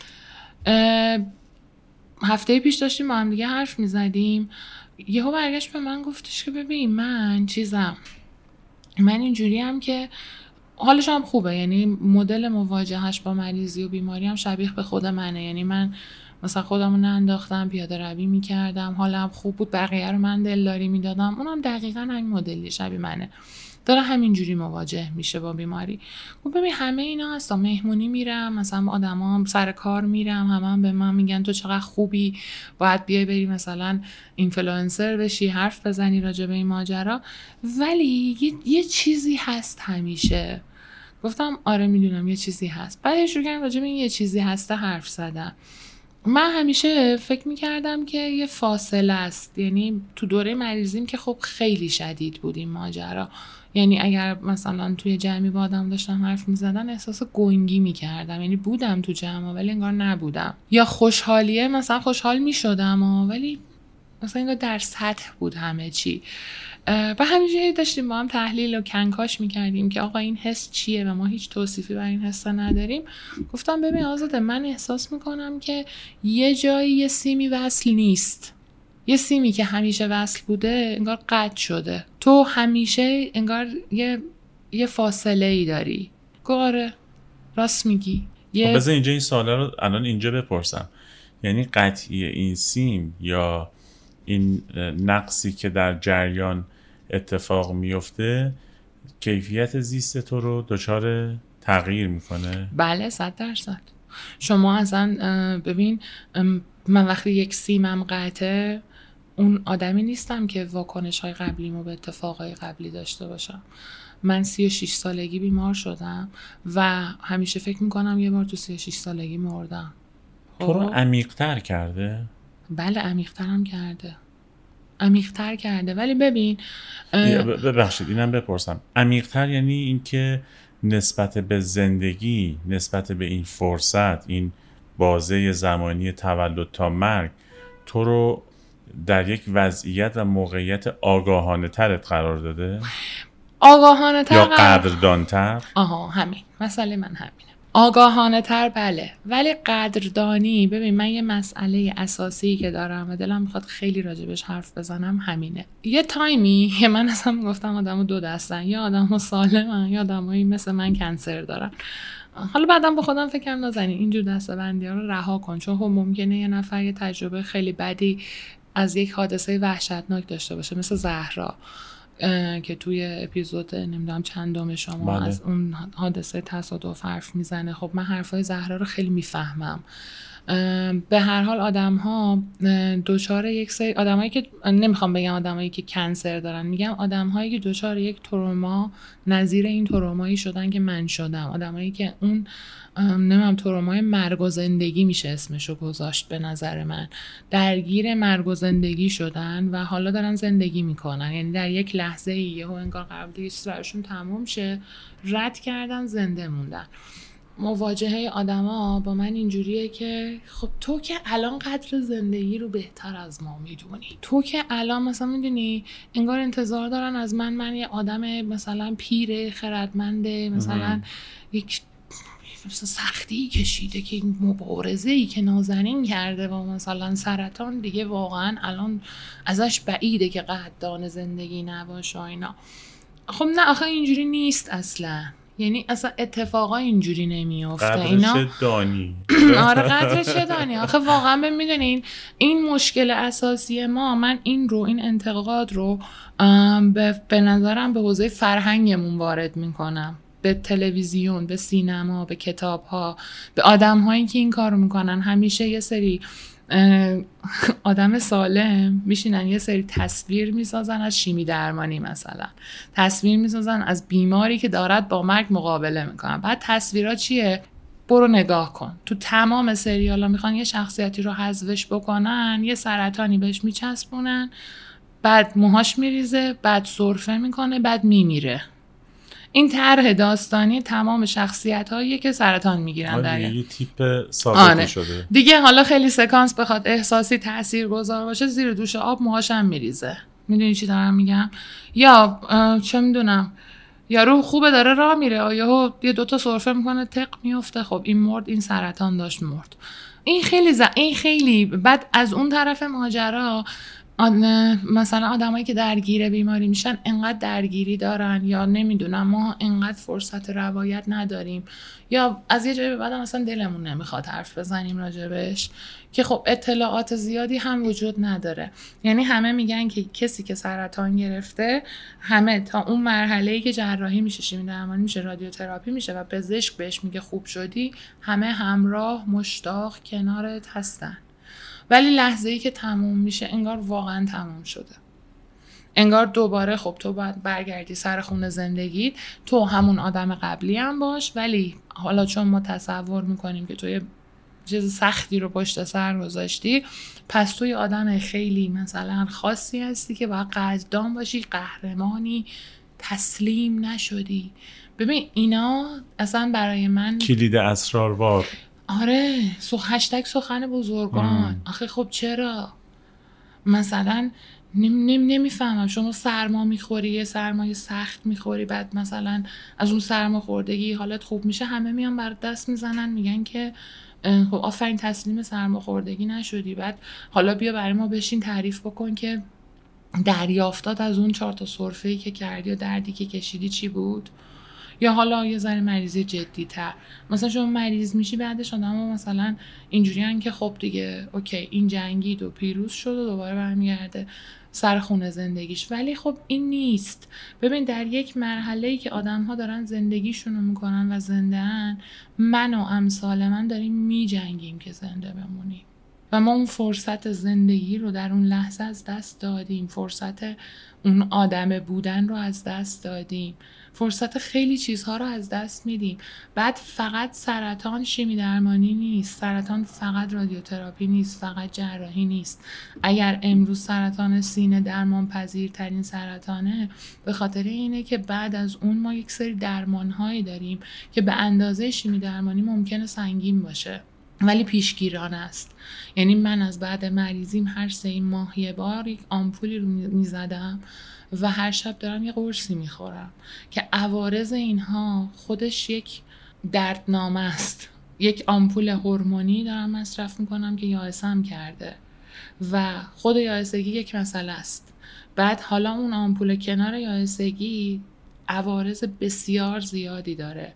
هفته پیش داشتیم با هم دیگه حرف میزدیم، یهو برگشت به من گفتش که ببین من چیزم من اینجوری هم که حالش هم خوبه، یعنی مدل مواجهش با مریضی و بیماری هم شبیه به خود منه، یعنی من مثلا خودمو ننداختم پیاده روی میکردم حالم خوب بود بقیه رو من دلداری میدادم، اونم دقیقاً همین مدلی شبیه منه، داره همینجوری مواجه میشه با بیماری. خب ببین همه اینا هستا، مهمونی میرم مثلا آدما سر کار میرم همه هم به من میگن تو چقدر خوبی باید بیای بری مثلا اینفلوئنسر بشی حرف بزنی راجع به این ماجرا، ولی یه, یه چیزی هست همیشه. گفتم آره میدونم یه چیزی هست. بعد شروع کردم راجع به این یه چیزی هسته حرف زدم. من همیشه فکر میکردم که یه فاصله است، یعنی تو دوره مریضیم که خب خیلی شدید بود این ماجرا، یعنی اگر مثلا توی جمعی با آدم داشتم حرف میزدن احساس گنگی میکردم، یعنی بودم تو جمع ولی انگار نبودم، یا خوشحالیه مثلا خوشحال میشدم ولی مثلا انگار در سطح بود همه چی. و همیشه داشتیم با هم تحلیل و کنکاش میکردیم که آقا این حس چیه و ما هیچ توصیفی برای این حس نداریم. گفتم ببین آزاده من احساس میکنم که یه جایی یه سیمی وصل نیست، یه سیمی که همیشه وصل بوده انگار قطع شده، تو همیشه انگار یه یه فاصله ای داری. گاره راست میگی. یه... بذار اینجا این سوالا رو الان اینجا بپرسم یعنی قطعی این سیم یا این نقصی که در جریان اتفاق میفته کیفیت زیست تو رو دچار تغییر میکنه؟ بله صد درصد. شما اصلا ببین، من وقتی یک سیمم قطعه، اون آدمی نیستم که واکنش های قبلیمو به اتفاقای قبلی داشته باشم. من سی و شیش سالگی بیمار شدم و همیشه فکر میکنم یه بار تو سی و شیش سالگی مردم. تو رو عمیق‌تر کرده؟ بله عمیق‌ترم کرده، عمیق‌تر کرده. ولی ببین ببخشید اینم بپرسم، عمیق‌تر یعنی این که نسبت به زندگی، نسبت به این فرصت، این بازه زمانی تولد تا مرگ تو رو در یک وضعیت و موقعیت آگاهانه ترت قرار داده؟ آگاهانه تر یا قدردانتر؟ آها همین، مسئله من همینه. آگاهانه تر بله، ولی قدردانی، ببین من یه مسئله اساسی که دارم و دلم میخواد خیلی راجبش حرف بزنم همینه. یه تایمی که من اصلا میگفتم آدمو دو دستن، یا آدمو سالمن یا آدمایی مثل من کنسر دارن. حالا بعدم با خودم فکر کردم نازنین اینجور دسته‌بندی‌ها رو رها کن، چون ممکنه یه نفر یه تجربه خیلی بدی از یک حادثه وحشتناک داشته باشه، مثل زهرا که توی اپیزود نمیدونم چندم شما بله. از اون حادثه تصادف حرف میزنه. خب من حرفای زهرا رو خیلی میفهمم. به هر حال آدم ها دوچار یک سری آدمایی که نمیخوام بگم آدمایی که کنسر دارن، میگم آدمهایی که دوچار یک تروما نظیر این ترومایی شدن که من شدم، آدمایی که اون نمیدونم ترومای مرگ و زندگی میشه اسمشو گذاشت، به نظر من درگیر مرگ و زندگی شدن و حالا دارن زندگی میکنن. یعنی در یک لحظه یهو انگار قبل دیگه چیز براشون تموم شه، رد کردن، زنده موندن. مواجهه آدما با من اینجوریه که خب تو که الان قدر زندگی رو بهتر از ما میدونی، تو که الان مثلا میدونی انگار انتظار دارن از من من یه آدم مثلا پیر خردمنده، مثلا یک سختی کشیده که مبارزه‌ای که نازنین کرده و مثلا سرطان دیگه واقعا الان ازش بعیده که قدردان زندگی نباشه اینا. خب نه آخه اینجوری نیست اصلا، یعنی اصلا اتفاقا اینجوری نمیافته. اینا قدرش دانی. آره قدرش دانی. آخه واقعا ببینین این مشکل اساسی ما، من این رو این انتقاد رو به, به نظرم به حوزه فرهنگمون وارد میکنم، به تلویزیون، به سینما، به کتاب‌ها، به آدم‌هایی که این کارو میکنن. همیشه یه سری آدم سالم میشینن یه سری تصویر میسازن از شیمی درمانی، مثلا تصویر میسازن از بیماری که دارد با مرگ مقابله میکنن. بعد تصویرها چیه؟ برو نگاه کن تو تمام سریالا میخوان یه شخصیتی رو حذفش بکنن، یه سرطانی بهش میچسبونن، بعد موهاش میریزه، بعد سرفه میکنه، بعد میمیره. این طرح داستانی تمام شخصیت‌هایی که سرطان میگیرن در یه تیپ ثابتی شده دیگه. حالا خیلی سکانس بخواد احساسی تاثیرگذار باشه، زیر دوش آب موهاشم میریزه. میدونی چی دارم میگم؟ یا چه میدونم یارو خوبه داره راه میره، یهو یه دوتا سرفه میکنه تق میفته، خب این مرد، این سرطان داشت مرد. این خیلی ز... این خیلی بعد از اون طرف ماجرا مثلا آدمایی که درگیر بیماری میشن انقدر درگیری دارن، یا نمیدونم ما انقدر فرصت روایت نداریم، یا از یه جایی به بعد مثلا دلمون نمیخواد حرف بزنیم راجبش، که خب اطلاعات زیادی هم وجود نداره. یعنی همه میگن که کسی که سرطان گرفته، همه تا اون مرحله‌ای که جراحی میشه، شیمی درمانی میشه، رادیوتراپی میشه و پزشک بهش میگه خوب شدی، همه همراه مشتاق کنارت هستن. ولی لحظه‌ای که تموم میشه انگار واقعا تموم شده، انگار دوباره خب تو باید برگردی سر خون زندگیت، تو همون آدم قبلی هم باش، ولی حالا چون ما تصور میکنیم که تو یه چیز سختی رو پشت سر گذاشتی، پس توی آدم خیلی مثلا خاصی هستی که باید قدردان باشی، قهرمانی، تسلیم نشدی. ببین اینا اصلا برای من کلید اسراربار. آره سخ هشتگ سخن بزرگان. آخه خب چرا مثلا نم نم نمیفهمم، شما سرما میخوری، یه سرمای سخت میخوری، بعد مثلا از اون سرما خوردگی حالت خوب میشه، همه میان برات دست میزنن میگن که خب آفرین تسلیم سرما خوردگی نشدی، بعد حالا بیا برای ما بشین تعریف بکن که دریافتات از اون چهار تا سرفه‌ای که کردی و دردی که کشیدی چی بود. یا حالا یه ذره مریضی جدی تر، مثلا شما مریض میشی بعدش آدم مثلا اینجوری هن که خب دیگه اوکی این جنگید و پیروز شد و دوباره برمیگرده سر خونه زندگیش، ولی خب این نیست. ببین در یک مرحله‌ای که آدم‌ها دارن زندگیشونو میکنن و زنده ان، من و امثال من داریم میجنگیم که زنده بمونیم و ما اون فرصت زندگی رو در اون لحظه از دست دادیم، فرصت اون آدم بودن رو از دست دادیم، فرصت خیلی چیزها رو از دست میدیم. بعد فقط سرطان شیمی درمانی نیست، سرطان فقط رادیوتراپی نیست، فقط جراحی نیست. اگر امروز سرطان سینه درمان پذیرترین سرطانه، به خاطر اینه که بعد از اون ما یک سری درمانهایی داریم که به اندازه شیمی درمانی ممکنه سنگین باشه ولی پیشگیرانه است. یعنی من از بعد مریضیم هر سه ماه یه بار یک آمپولی رو میزدم و هر شب دارم یه قرصی میخورم که عوارض اینها خودش یک دردنامه است. یک آمپول هورمونی دارم مصرف میکنم که یائسه‌ام کرده و خود یائسگی یک مسئله است. بعد حالا اون آمپول کنار یائسگی عوارض بسیار زیادی داره،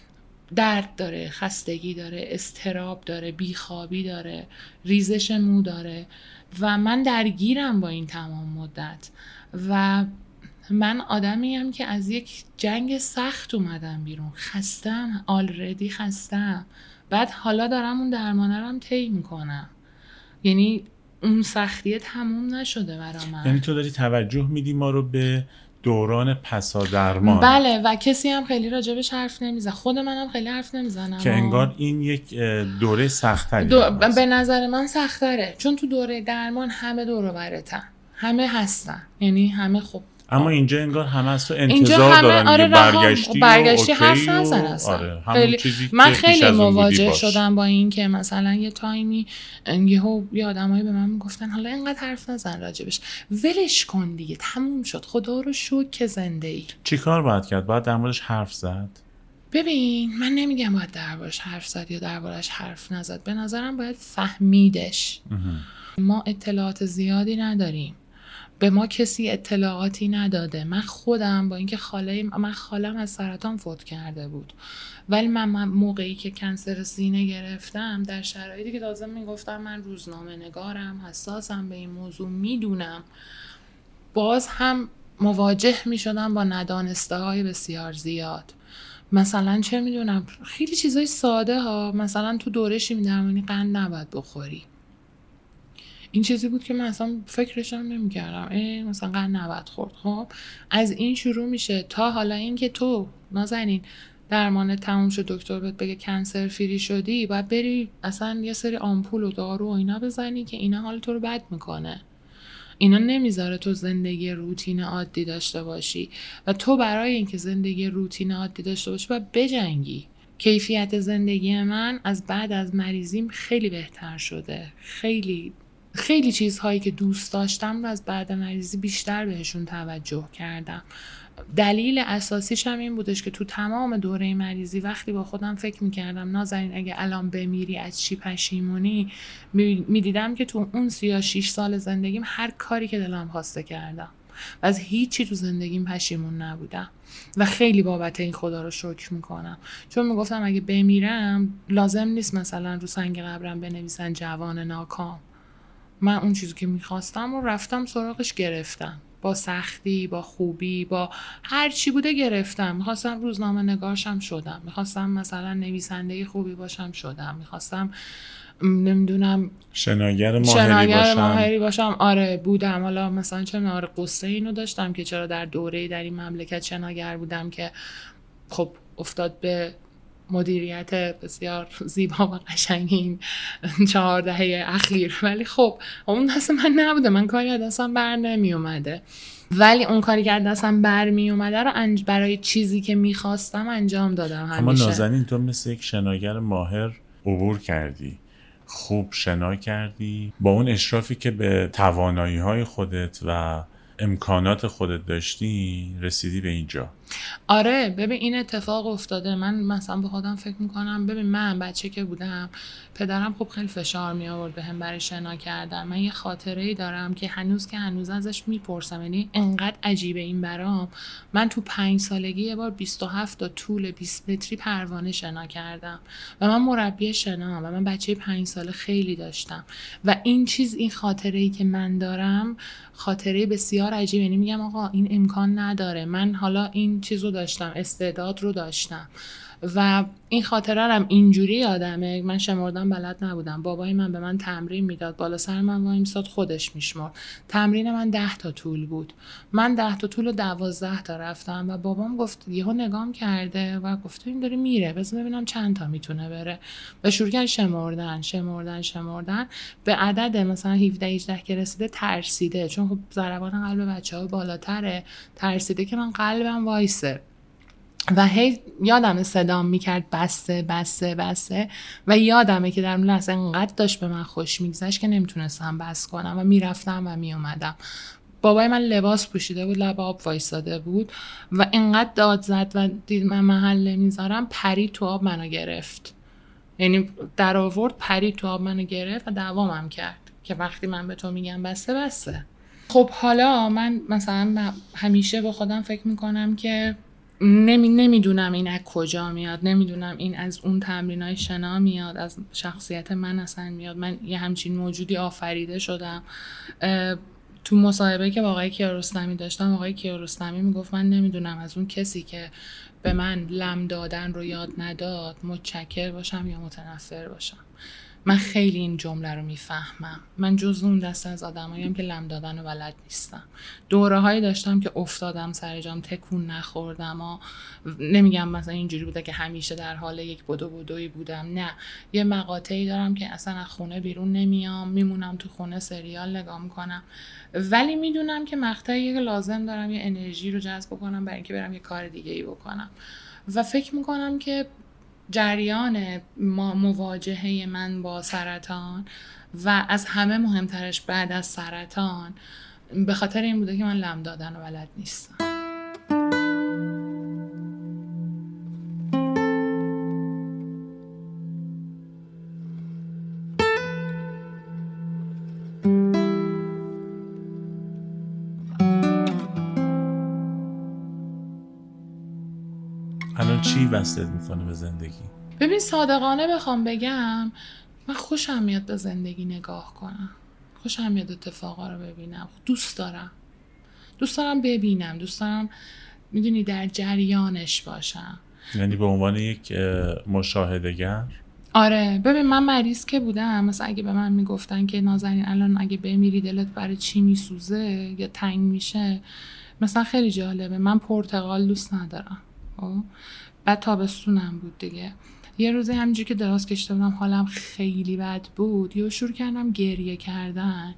درد داره، خستگی داره، اضطراب داره، بیخوابی داره، ریزش مو داره و من درگیرم با این تمام مدت و من آدمیم که از یک جنگ سخت اومدم بیرون، خستم، آلردی خستم، بعد حالا دارم اون درمانه رو هم طی میکنم. یعنی اون سختیه تموم نشده برا من. یعنی تو داری توجه میدی ما رو به دوران پسا درمان. بله و کسی هم خیلی راجبش حرف نمیزنه، خود منم خیلی حرف نمیزنم که انگار این یک دوره سخت‌تری دو... به نظر من سخت‌تره، چون تو دوره درمان همه دور و برتن، همه هستن، یعنی همه خب. اما اینجا انگار همه از تو انتظار دارن. آره برگشتی و برگشتی اوکی حرف نزن اصلا. آره همون خیلی... چیزی من که خیلی مواجه باش. شدم با این که مثلا یه تایمی یهو یه آدمایی به من میگفتن حالا اینقدر حرف نزن راجبش، ولش کن دیگه، تموم شد، خدا رو شکر که زنده ای. چی کار باید کرد؟ باید در موردش حرف زد؟ ببین من نمیگم باید دربارش حرف زد یا دربارش حرف نزد، به نظرم باید فهمیدش. ما اطلاعات زیادی نداریم، به ما کسی اطلاعاتی نداده. من خودم با اینکه خاله من خالم از سرطان فوت کرده بود، ولی من, من موقعی که کنسر سینه گرفتم در شرایطی که تازه میگفتم من روزنامه نگارم، حساسم به این موضوع، میدونم، باز هم مواجه میشدم با ندانسته های بسیار زیاد. مثلا چه میدونم خیلی چیزای ساده ها، مثلا تو دوره شیمی درمانی قند نباید بخوری. این چیزی بود که من اصلا فکرش هم نمی کردم، ای مثلا قند نباید خورد. خب از این شروع میشه تا حالا این که تو نازنین درمان تموم شد، دکتر بهت بگه کنسر فری شدی، باید بری اصلا یه سری آمپول و دارو و اینا بزنی که اینا حال تو رو بد میکنه. اینا نمیذاره تو زندگی روتین عادی داشته باشی و تو برای اینکه زندگی روتین عادی داشته باشی باید بجنگی. کیفیت زندگی من از بعد از مریضیم خیلی بهتر شده. خیلی خیلی چیزهایی که دوست داشتم رو از بعد مریضی بیشتر بهشون توجه کردم. دلیل اساسیش هم این بودش که تو تمام دوره مریضی وقتی با خودم فکر میکردم نازنین اگه الان بمیری از چی پشیمونی، میدیدم که تو اون سی یا شیش سال زندگیم هر کاری که دلم خواسته کردم و از هیچی تو زندگیم پشیمون نبودم و خیلی بابت این خدا رو شکر میکنم، چون میگفتم اگه بمیرم لازم نیست مثلا رو سنگ قبرم بنویسن جوان ناکام. من اون چیزی که میخواستم و رفتم سراغش گرفتم، با سختی، با خوبی، با هر چی بوده گرفتم. میخواستم روزنامه نگارشم شدم، میخواستم مثلا نویسنده خوبی باشم شدم، میخواستم نمیدونم شناگر ماهری شناگر باشم ماهری باشم آره بودم. حالا مثلا چه آره قصه اینو داشتم که چرا در دوره‌ای در این مملکت شناگر بودم که خب افتاد به مدیریت بسیار زیبا و قشنگ این چهار دهه اخیر، ولی خب اون دست من نبوده، من کاری از دستم بر نمی اومده، ولی اون کاری که از دستم بر می اومده رو انج... برای چیزی که میخواستم انجام دادم همیشه. اما نازنین تو مثل یک شناگر ماهر عبور کردی، خوب شنا کردی، با اون اشرافی که به توانایی های خودت و امکانات خودت داشتی رسیدی به اینجا. آره ببین این اتفاق افتاده. من مثلا به خودم فکر میکنم ببین من بچه که بودم پدرم خب خیلی فشار می آورد بهم برای شنا کردن. من یه خاطره‌ای دارم که هنوز که هنوز ازش میپرسم، یعنی انقدر عجیبه این برام. من تو پنج سالگی یه بار بیست و هفت تا طول بیست متری پروانه شنا کردم و من مربی شنا و من بچه پنج ساله خیلی داشتم و این چیز این خاطره‌ای که من دارم خاطره بسیار عجیبه. یعنی میگم آقا این امکان نداره، من حالا این چیزو داشتم، استعداد رو داشتم و این خاطره هم اینجوری یادمه. من شمردن بلد نبودم، بابای من به من تمرین میداد، بالا سر من وای میساد خودش میشمرد. تمرین من ده تا طول بود، من ده تا طول و دوازده تا رفتم و بابام گفت یهو نگام کرده و گفت این داره میره بذار ببینم چند تا میتونه بره و شروع کرد شمردن شمردن شمردن به عدد مثلا هفده هجده که رسیده ترسیده، چون خب ضربان قلب بچه‌ها بالاتره، ترسیده که من قلبم وایسه و هی یادمه صدام میکرد بسته بسته بسته و یادمه که در اون لحظه انقدر داشت به من خوش میگذشت که نمیتونستم بس کنم و میرفتم و میومدم. بابای من لباس پوشیده بود، لب آب وایساده بود و انقدر داد زد و دید من محل نمیذارم، پرید تو آب منو گرفت. یعنی در آورد پرید تو آب منو گرفت و دوامم کرد که وقتی من به تو میگم بسته بسته. خب حالا من مثلا همیشه با خودم فکر میکنم که نمی نمیدونم این از کجا میاد، نمیدونم این از اون تمرینای شنا میاد، از شخصیت من اصلا میاد. من یه همچین موجودی آفریده شدم. تو مصاحبه که با آقای کیارستمی داشتم، آقای کیارستمی میگفت من نمیدونم از اون کسی که به من لم دادن رو یاد نداد متشکر باشم یا متنفر باشم. من خیلی این جمله رو میفهمم. من جزو اون دسته از آدماییم که لم دادن رو بلد نیستم. دوره هایی داشتم که افتادم سر جام، تکون نخوردم و نمیگم مثلا اینجوری بوده که همیشه در حال یک بدو بدوی بودم، نه، یه مقاطعی دارم که اصلا از خونه بیرون نمیام، میمونم تو خونه سریال نگاه میکنم، ولی میدونم که مقطعی که لازم دارم یه انرژی رو جذب کنم برای اینکه برم یه کار دیگه ای بکنم و فکر میکنم که جریان مواجهه من با سرطان و از همه مهمترش بعد از سرطان به خاطر این بوده که من لم دادن و بلد نیستم. الان چی وصلت میکنه به زندگی؟ ببین صادقانه بخوام بگم من خوشم میاد به زندگی نگاه کنم، خوشم میاد اتفاقا رو ببینم، دوست دارم دوست دارم ببینم، دوست دارم میدونی در جریانش باشم. یعنی به عنوان یک مشاهده‌گر؟ آره ببین من مریض که بودم، مثلا اگه به من میگفتن که نازنین الان اگه بمیری دلت برای چی میسوزه یا تنگ میشه، مثلا خیلی جالبه، من پرتقال دوست ندارم. بعد تابستونم بود دیگه، یه روزی همینجوری که دراز کشیده بودم حالم خیلی بد بود، یه شروع کردم گریه کردن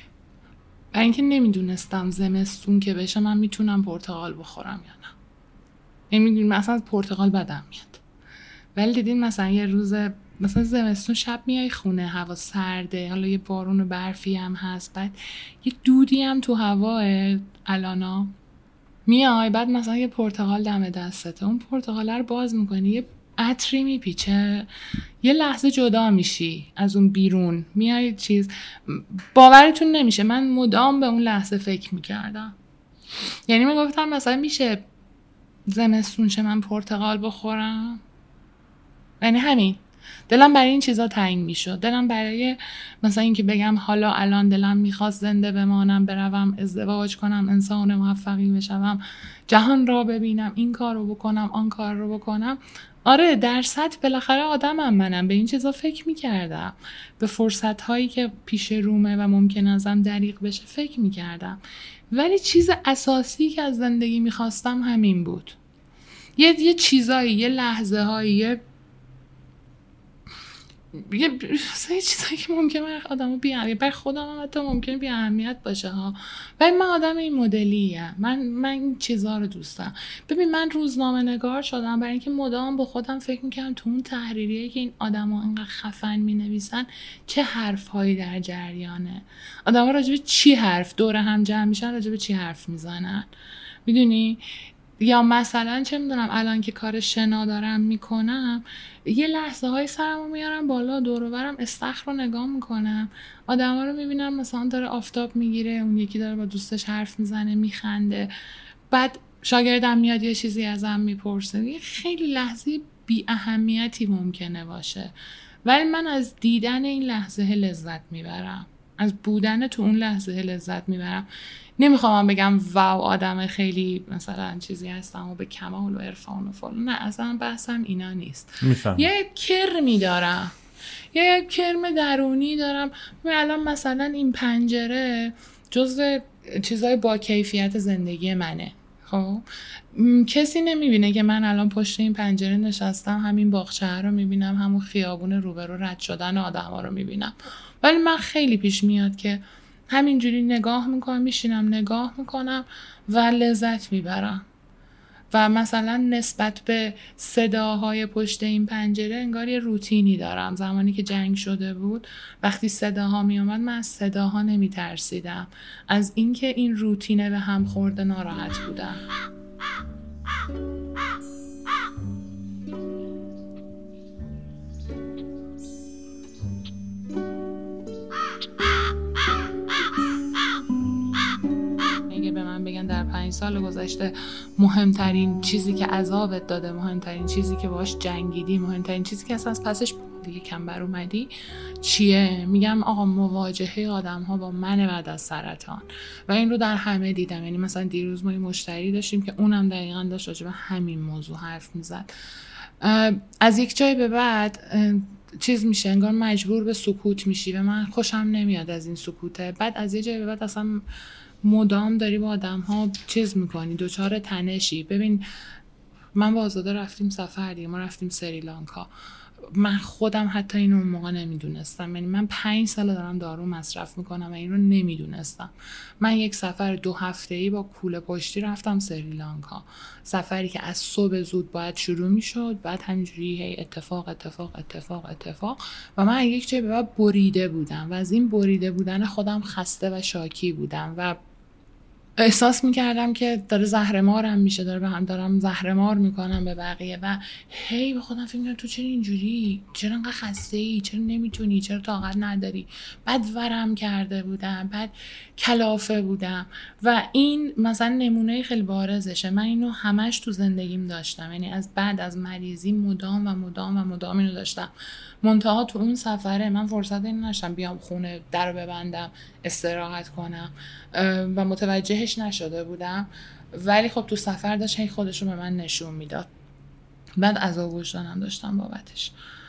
و اینکه نمیدونستم زمستون که بشه من میتونم پرتقال بخورم یا نه. نمیدونم مثلا پرتقال بدم میاد، ولی دیدین مثلا یه روز مثلا زمستون شب میای خونه، هوا سرده، حالا یه بارون و برفی هم هست، بعد یه دودی هم تو هواه الانا میای، بعد مثلا یه پرتقال دم دستته، اون پرتقال رو باز میکنی یه عطری میپیچه، یه لحظه جدا میشی از اون بیرون، میای چیز باورتون نمیشه. من مدام به اون لحظه فکر میکردم، یعنی میگفتم مثلا میشه زمستون شه من پرتقال بخورم، یعنی همین دلم برای این چیزا تنگ میشد، دلم برای مثلا اینکه بگم حالا الان دلم میخواست زنده بمانم، بروم ازدواج کنم، انسان موفقی بشم، جهان را ببینم، این کار رو بکنم، آن کار رو بکنم. آره در سطح بالاخره آدمم، منم به این چیزا فکر میکردم، به فرصت هایی که پیش رومه و ممکن ازم دریغ بشه فکر میکردم، ولی چیز اساسی که از زندگی میخواستم همین بود. یه یه چیزایی، یه لحظه هایی، یه یه چیزایی که ممکنه آدمو بی اهمیت، برای خودم هم حتی ممکنه بی اهمیت باشه ها، ولی من آدم این مدلیه، من من این چیزا رو دوست دارم. ببین من روزنامه نگار شدم برای اینکه مدام با خودم فکر میکردم تو اون تحریریه که این آدما انقدر خفن مینویسن چه حرفهایی در جریانه، آدما راجع به چی حرف دور هم جمع میشن، راجع به چی حرف میزنن، میدونی یا مثلا چه میدونم الان که کار شنا دارم میکنم یه لحظه های سرمو میارم بالا، دور و برم استخر رو نگاه میکنم، آدم ها رو میبینم مثلا داره آفتاب میگیره، اون یکی داره با دوستش حرف میزنه میخنده، بعد شاگردم میاد یه چیزی ازم میپرسه. یه خیلی لحظه بی اهمیتی ممکنه باشه ولی من از دیدن این لحظه لذت میبرم، از بودن تو اون لحظه لذت میبرم. نمیخوام بگم واو آدم خیلی مثلا چیزی هستم و به کمال و عرفان و فلان، نه اصلا بحثم اینا نیست. میفهم. یه کرمی دارم، یه کرم درونی دارم. الان مثلا این پنجره جزو چیزای با کیفیت زندگی منه. خب کسی نمیبینه که من الان پشت این پنجره نشستم، همین باغچه رو میبینم، همون خیابون روبرو رد شدن آدما رو میبینم، ولی من خیلی پیش میاد که همینجوری نگاه میکنم، میشینم نگاه میکنم و لذت میبرم. و مثلا نسبت به صداهای پشت این پنجره انگار یه روتینی دارم. زمانی که جنگ شده بود وقتی صداها می اومد من از صداها نمی ترسیدم، از اینکه این روتینه به هم خورده ناراحت بودم. بگن در پنج سال گذشته مهمترین چیزی که عذابت داده، مهمترین چیزی که باهاش جنگیدی، مهمترین چیزی که اصلا از پسش دیگه کم بر اومدی چیه؟ میگم آقا مواجهه آدم ها با من بعد از سرطان. و این رو در همه دیدم. یعنی مثلا دیروز ما یه مشتری داشتیم که اونم دقیقاً داشت راجع به همین موضوع حرف میزد. از یک جای به بعد چیز میشه انگار مجبور به سکوت میشی و من خوشم نمیاد از این سکوته. بعد از یه جای به بعد اصلا مدام داری با آدم ها چیز میکنی، دوچار تنشی. ببین من با آزاده رفتیم سفر دیگه، ما رفتیم سریلانکا. من خودم حتی اینو اون موقع نمیدونستم. یعنی من پنج سال دارم دارو مصرف میکنم و این رو نمیدونستم. من یک سفر دو هفته‌ای با کوله پشتی رفتم سریلانکا، سفری که از صبح زود باید شروع میشد، بعد همینجوری هی اتفاق اتفاق اتفاق اتفاق و من یک جای به بعد بریده بودم و از این بریده بودن خودم خسته و شاکی بودم و احساس میکردم که داره زهرمارم میشه، داره به هم دارم زهرمار میکنم به بقیه و هی به خودم فکر میکنم تو چرا اینجوری، چرا انقدر خسته ای، چرا نمیتونی، چرا طاقت نداری. بعد ورم کرده بودم، بعد کلافه بودم و این مثلا نمونه خیلی بارزشه. من اینو همش تو زندگیم داشتم، یعنی از بعد از مریضی مدام و مدام و مدام اینو داشتم. منتها تو اون سفره من فرصت این نشدم بیام خونه در رو ببندم استراحت کنم و متوجهش نشده بودم، ولی خب تو سفر داشت هی خودش رو به من نشون میداد. بعد عذاب وجدانم داشتم بابتش.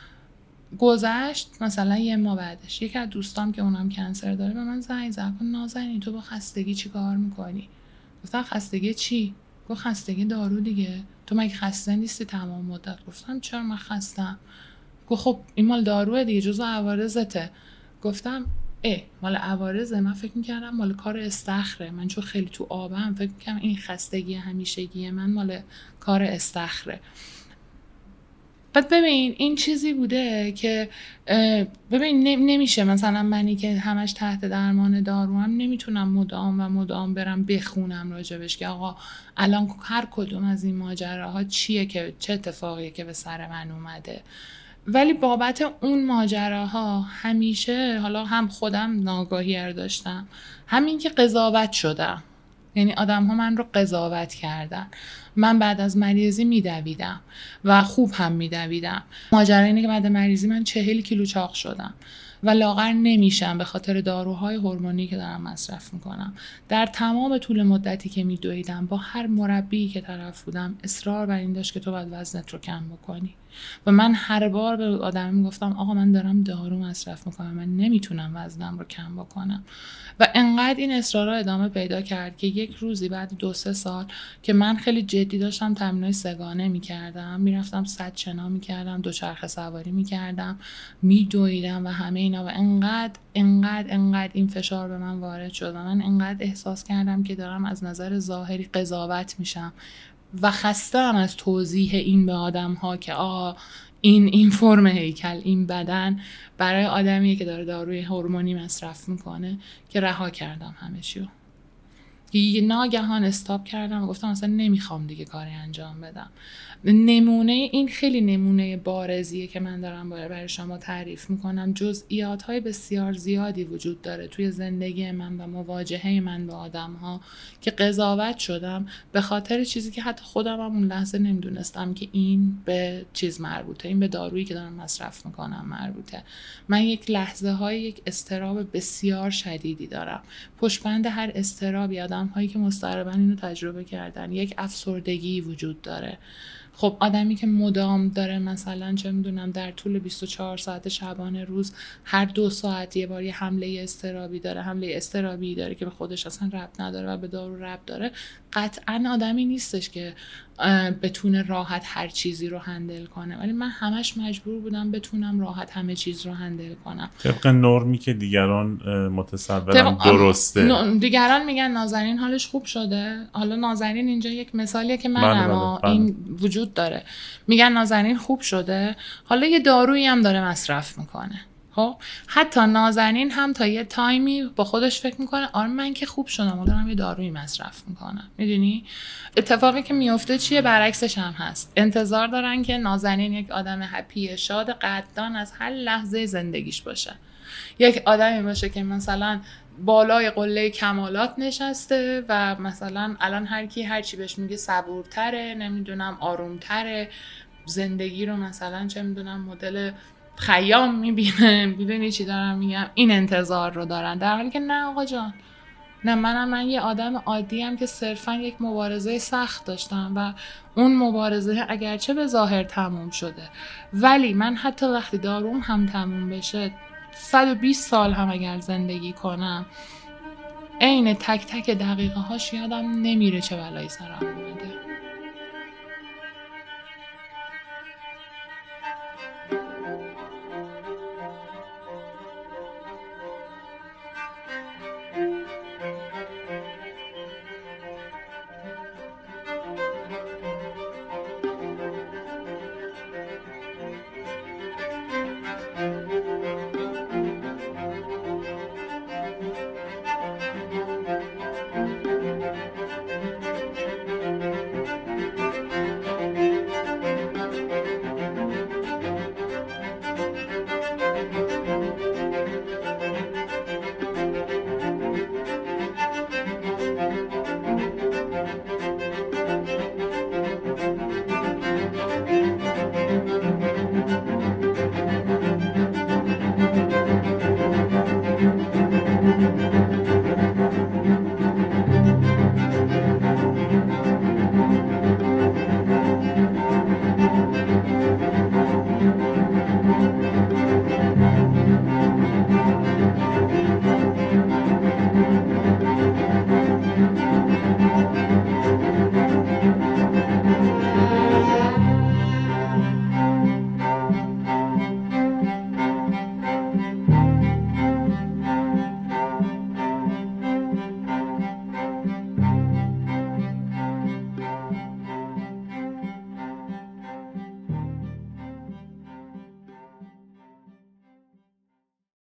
گذشت مثلا یه ماه بعدش یکی از دوستام که اونم کنسر داره به من زنگ زد، گفت نازنین تو با خستگی چی کار میکنی؟ گفتم خستگی چی؟ گفت خستگی دارو دیگه، تو مگه خسته نیستی تمام مدت؟ گفتم چرا من خستم؟ گفت خب این مال داروه دیگه، جزو عوارضته. گفتم اه مال عوارضه؟ من فکر میکردم مال کار استخره، من چون خیلی تو آبم فکر میکردم این خستگی همیشگی من مال کار استخره. بعد ببین این چیزی بوده که ببین نمیشه مثلا منی که همش تحت درمان دارو هم نمیتونم مدام و مدام برم بخونم راجبش که آقا الان هر کدوم از این ماجراها چیه که چه اتفاقیه که به سر من اومده. ولی بابت اون ماجراها همیشه حالا هم خودم ناآگاهی رو داشتم، همین که قضاوت شدم. یعنی آدم ها من رو قضاوت کردن. من بعد از مریضی میدویدم و خوب هم میدویدم. ماجرا اینه که بعد مریضی من چهل کیلو چاق شدم و لاغر نمیشم به خاطر داروهای هورمونی که دارم مصرف میکنم. در تمام طول مدتی که میدویدم با هر مربی که طرف بودم اصرار بر این داشت که تو باید وزنت رو کم بکنی و من هر بار به آدم میگفتم آقا من دارم دارو مصرف میکنم، من نمیتونم وزنم رو کم بکنم. و انقدر این اصرارها ادامه پیدا کرد که یک روزی بعد دو سه سال که من خیلی جدی داشتم تمرینای سگانه میکردم، میرفتم صد شنا میکردم، دوچرخه سواری میکردم، میدویدم و همه اینا و انقدر انقدر انقدر این فشار به من وارد شد و من انقدر احساس کردم که دارم از نظر ظاهری قضاوت میشم و خسته‌ام از توضیح این به آدم ها که آه این این فرم هیکل، این بدن برای آدمیه که داره داروی هورمونی مصرف میکنه، که رها کردم همه چیو. یه ناگهان استاپ کردم و گفتم اصلا نمیخوام دیگه کاری انجام بدم. نمونه این خیلی نمونه بارزیه که من دارم برای شما تعریف میکنم. جزئیات های بسیار زیادی وجود داره توی زندگی من و مواجهه من با آدم ها که قضاوت شدم به خاطر چیزی که حتی خودم هم اون لحظه نمیدونستم که این به چیز مربوطه، این به دارویی که دارم مصرف میکنم مربوطه. من یک لحظه های یک اضطراب بسیار شدیدی دارم. پشت بند هر اضطرابی آدم هایی که مستقیما اینو تجربه کردن یک افسردگی وجود داره. خب آدمی که مدام داره مثلا چه میدونم در طول بیست و چهار ساعت شبانه روز هر دو ساعت یه بار یه حمله اضطرابی داره، حمله اضطرابی داره که به خودش اصلا ربط نداره و به دارو ربط داره، قطعا آدمی نیستش که بتونه راحت هر چیزی رو هندل کنه. ولی من همش مجبور بودم بتونم راحت همه چیز رو هندل کنم طبق نرمی که دیگران متصورن درسته. دیگران میگن نازنین حالش خوب شده. حالا نازنین اینجا یک مثالیه که منم بله بله. این وجود داره. میگن نازنین خوب شده، حالا یه دارویی هم داره مصرف میکنه. خب حتی نازنین هم تا یه تایمی با خودش فکر میکنه آره من که خوب شدم، حالا دارم یه دارویی مصرف میکنم. میدونی اتفاقی که میفته چیه؟ برعکسش هم هست. انتظار دارن که نازنین یک آدم هپی شاد قدردان از هر لحظه زندگیش باشه، یک آدمی باشه که مثلا بالای قله کمالات نشسته و مثلا الان هر کی هر چی بهش میگه صبورتره، نمیدونم آرومتره، زندگی رو مثلا چه میدونم مدل خیام میبینه. میدونی چی دارم میگم؟ این انتظار رو دارن، در حالی که نه آقا جان، نه منم من یه آدم عادی ام که صرفا یک مبارزه سخت داشتم و اون مبارزه اگرچه به ظاهر تموم شده ولی من حتی وقتی داروم هم تموم بشه صد و بیست سال هم اگر زندگی کنم عین تک تک دقیقه هاش یادم نمیره چه بلایی سرم اومده.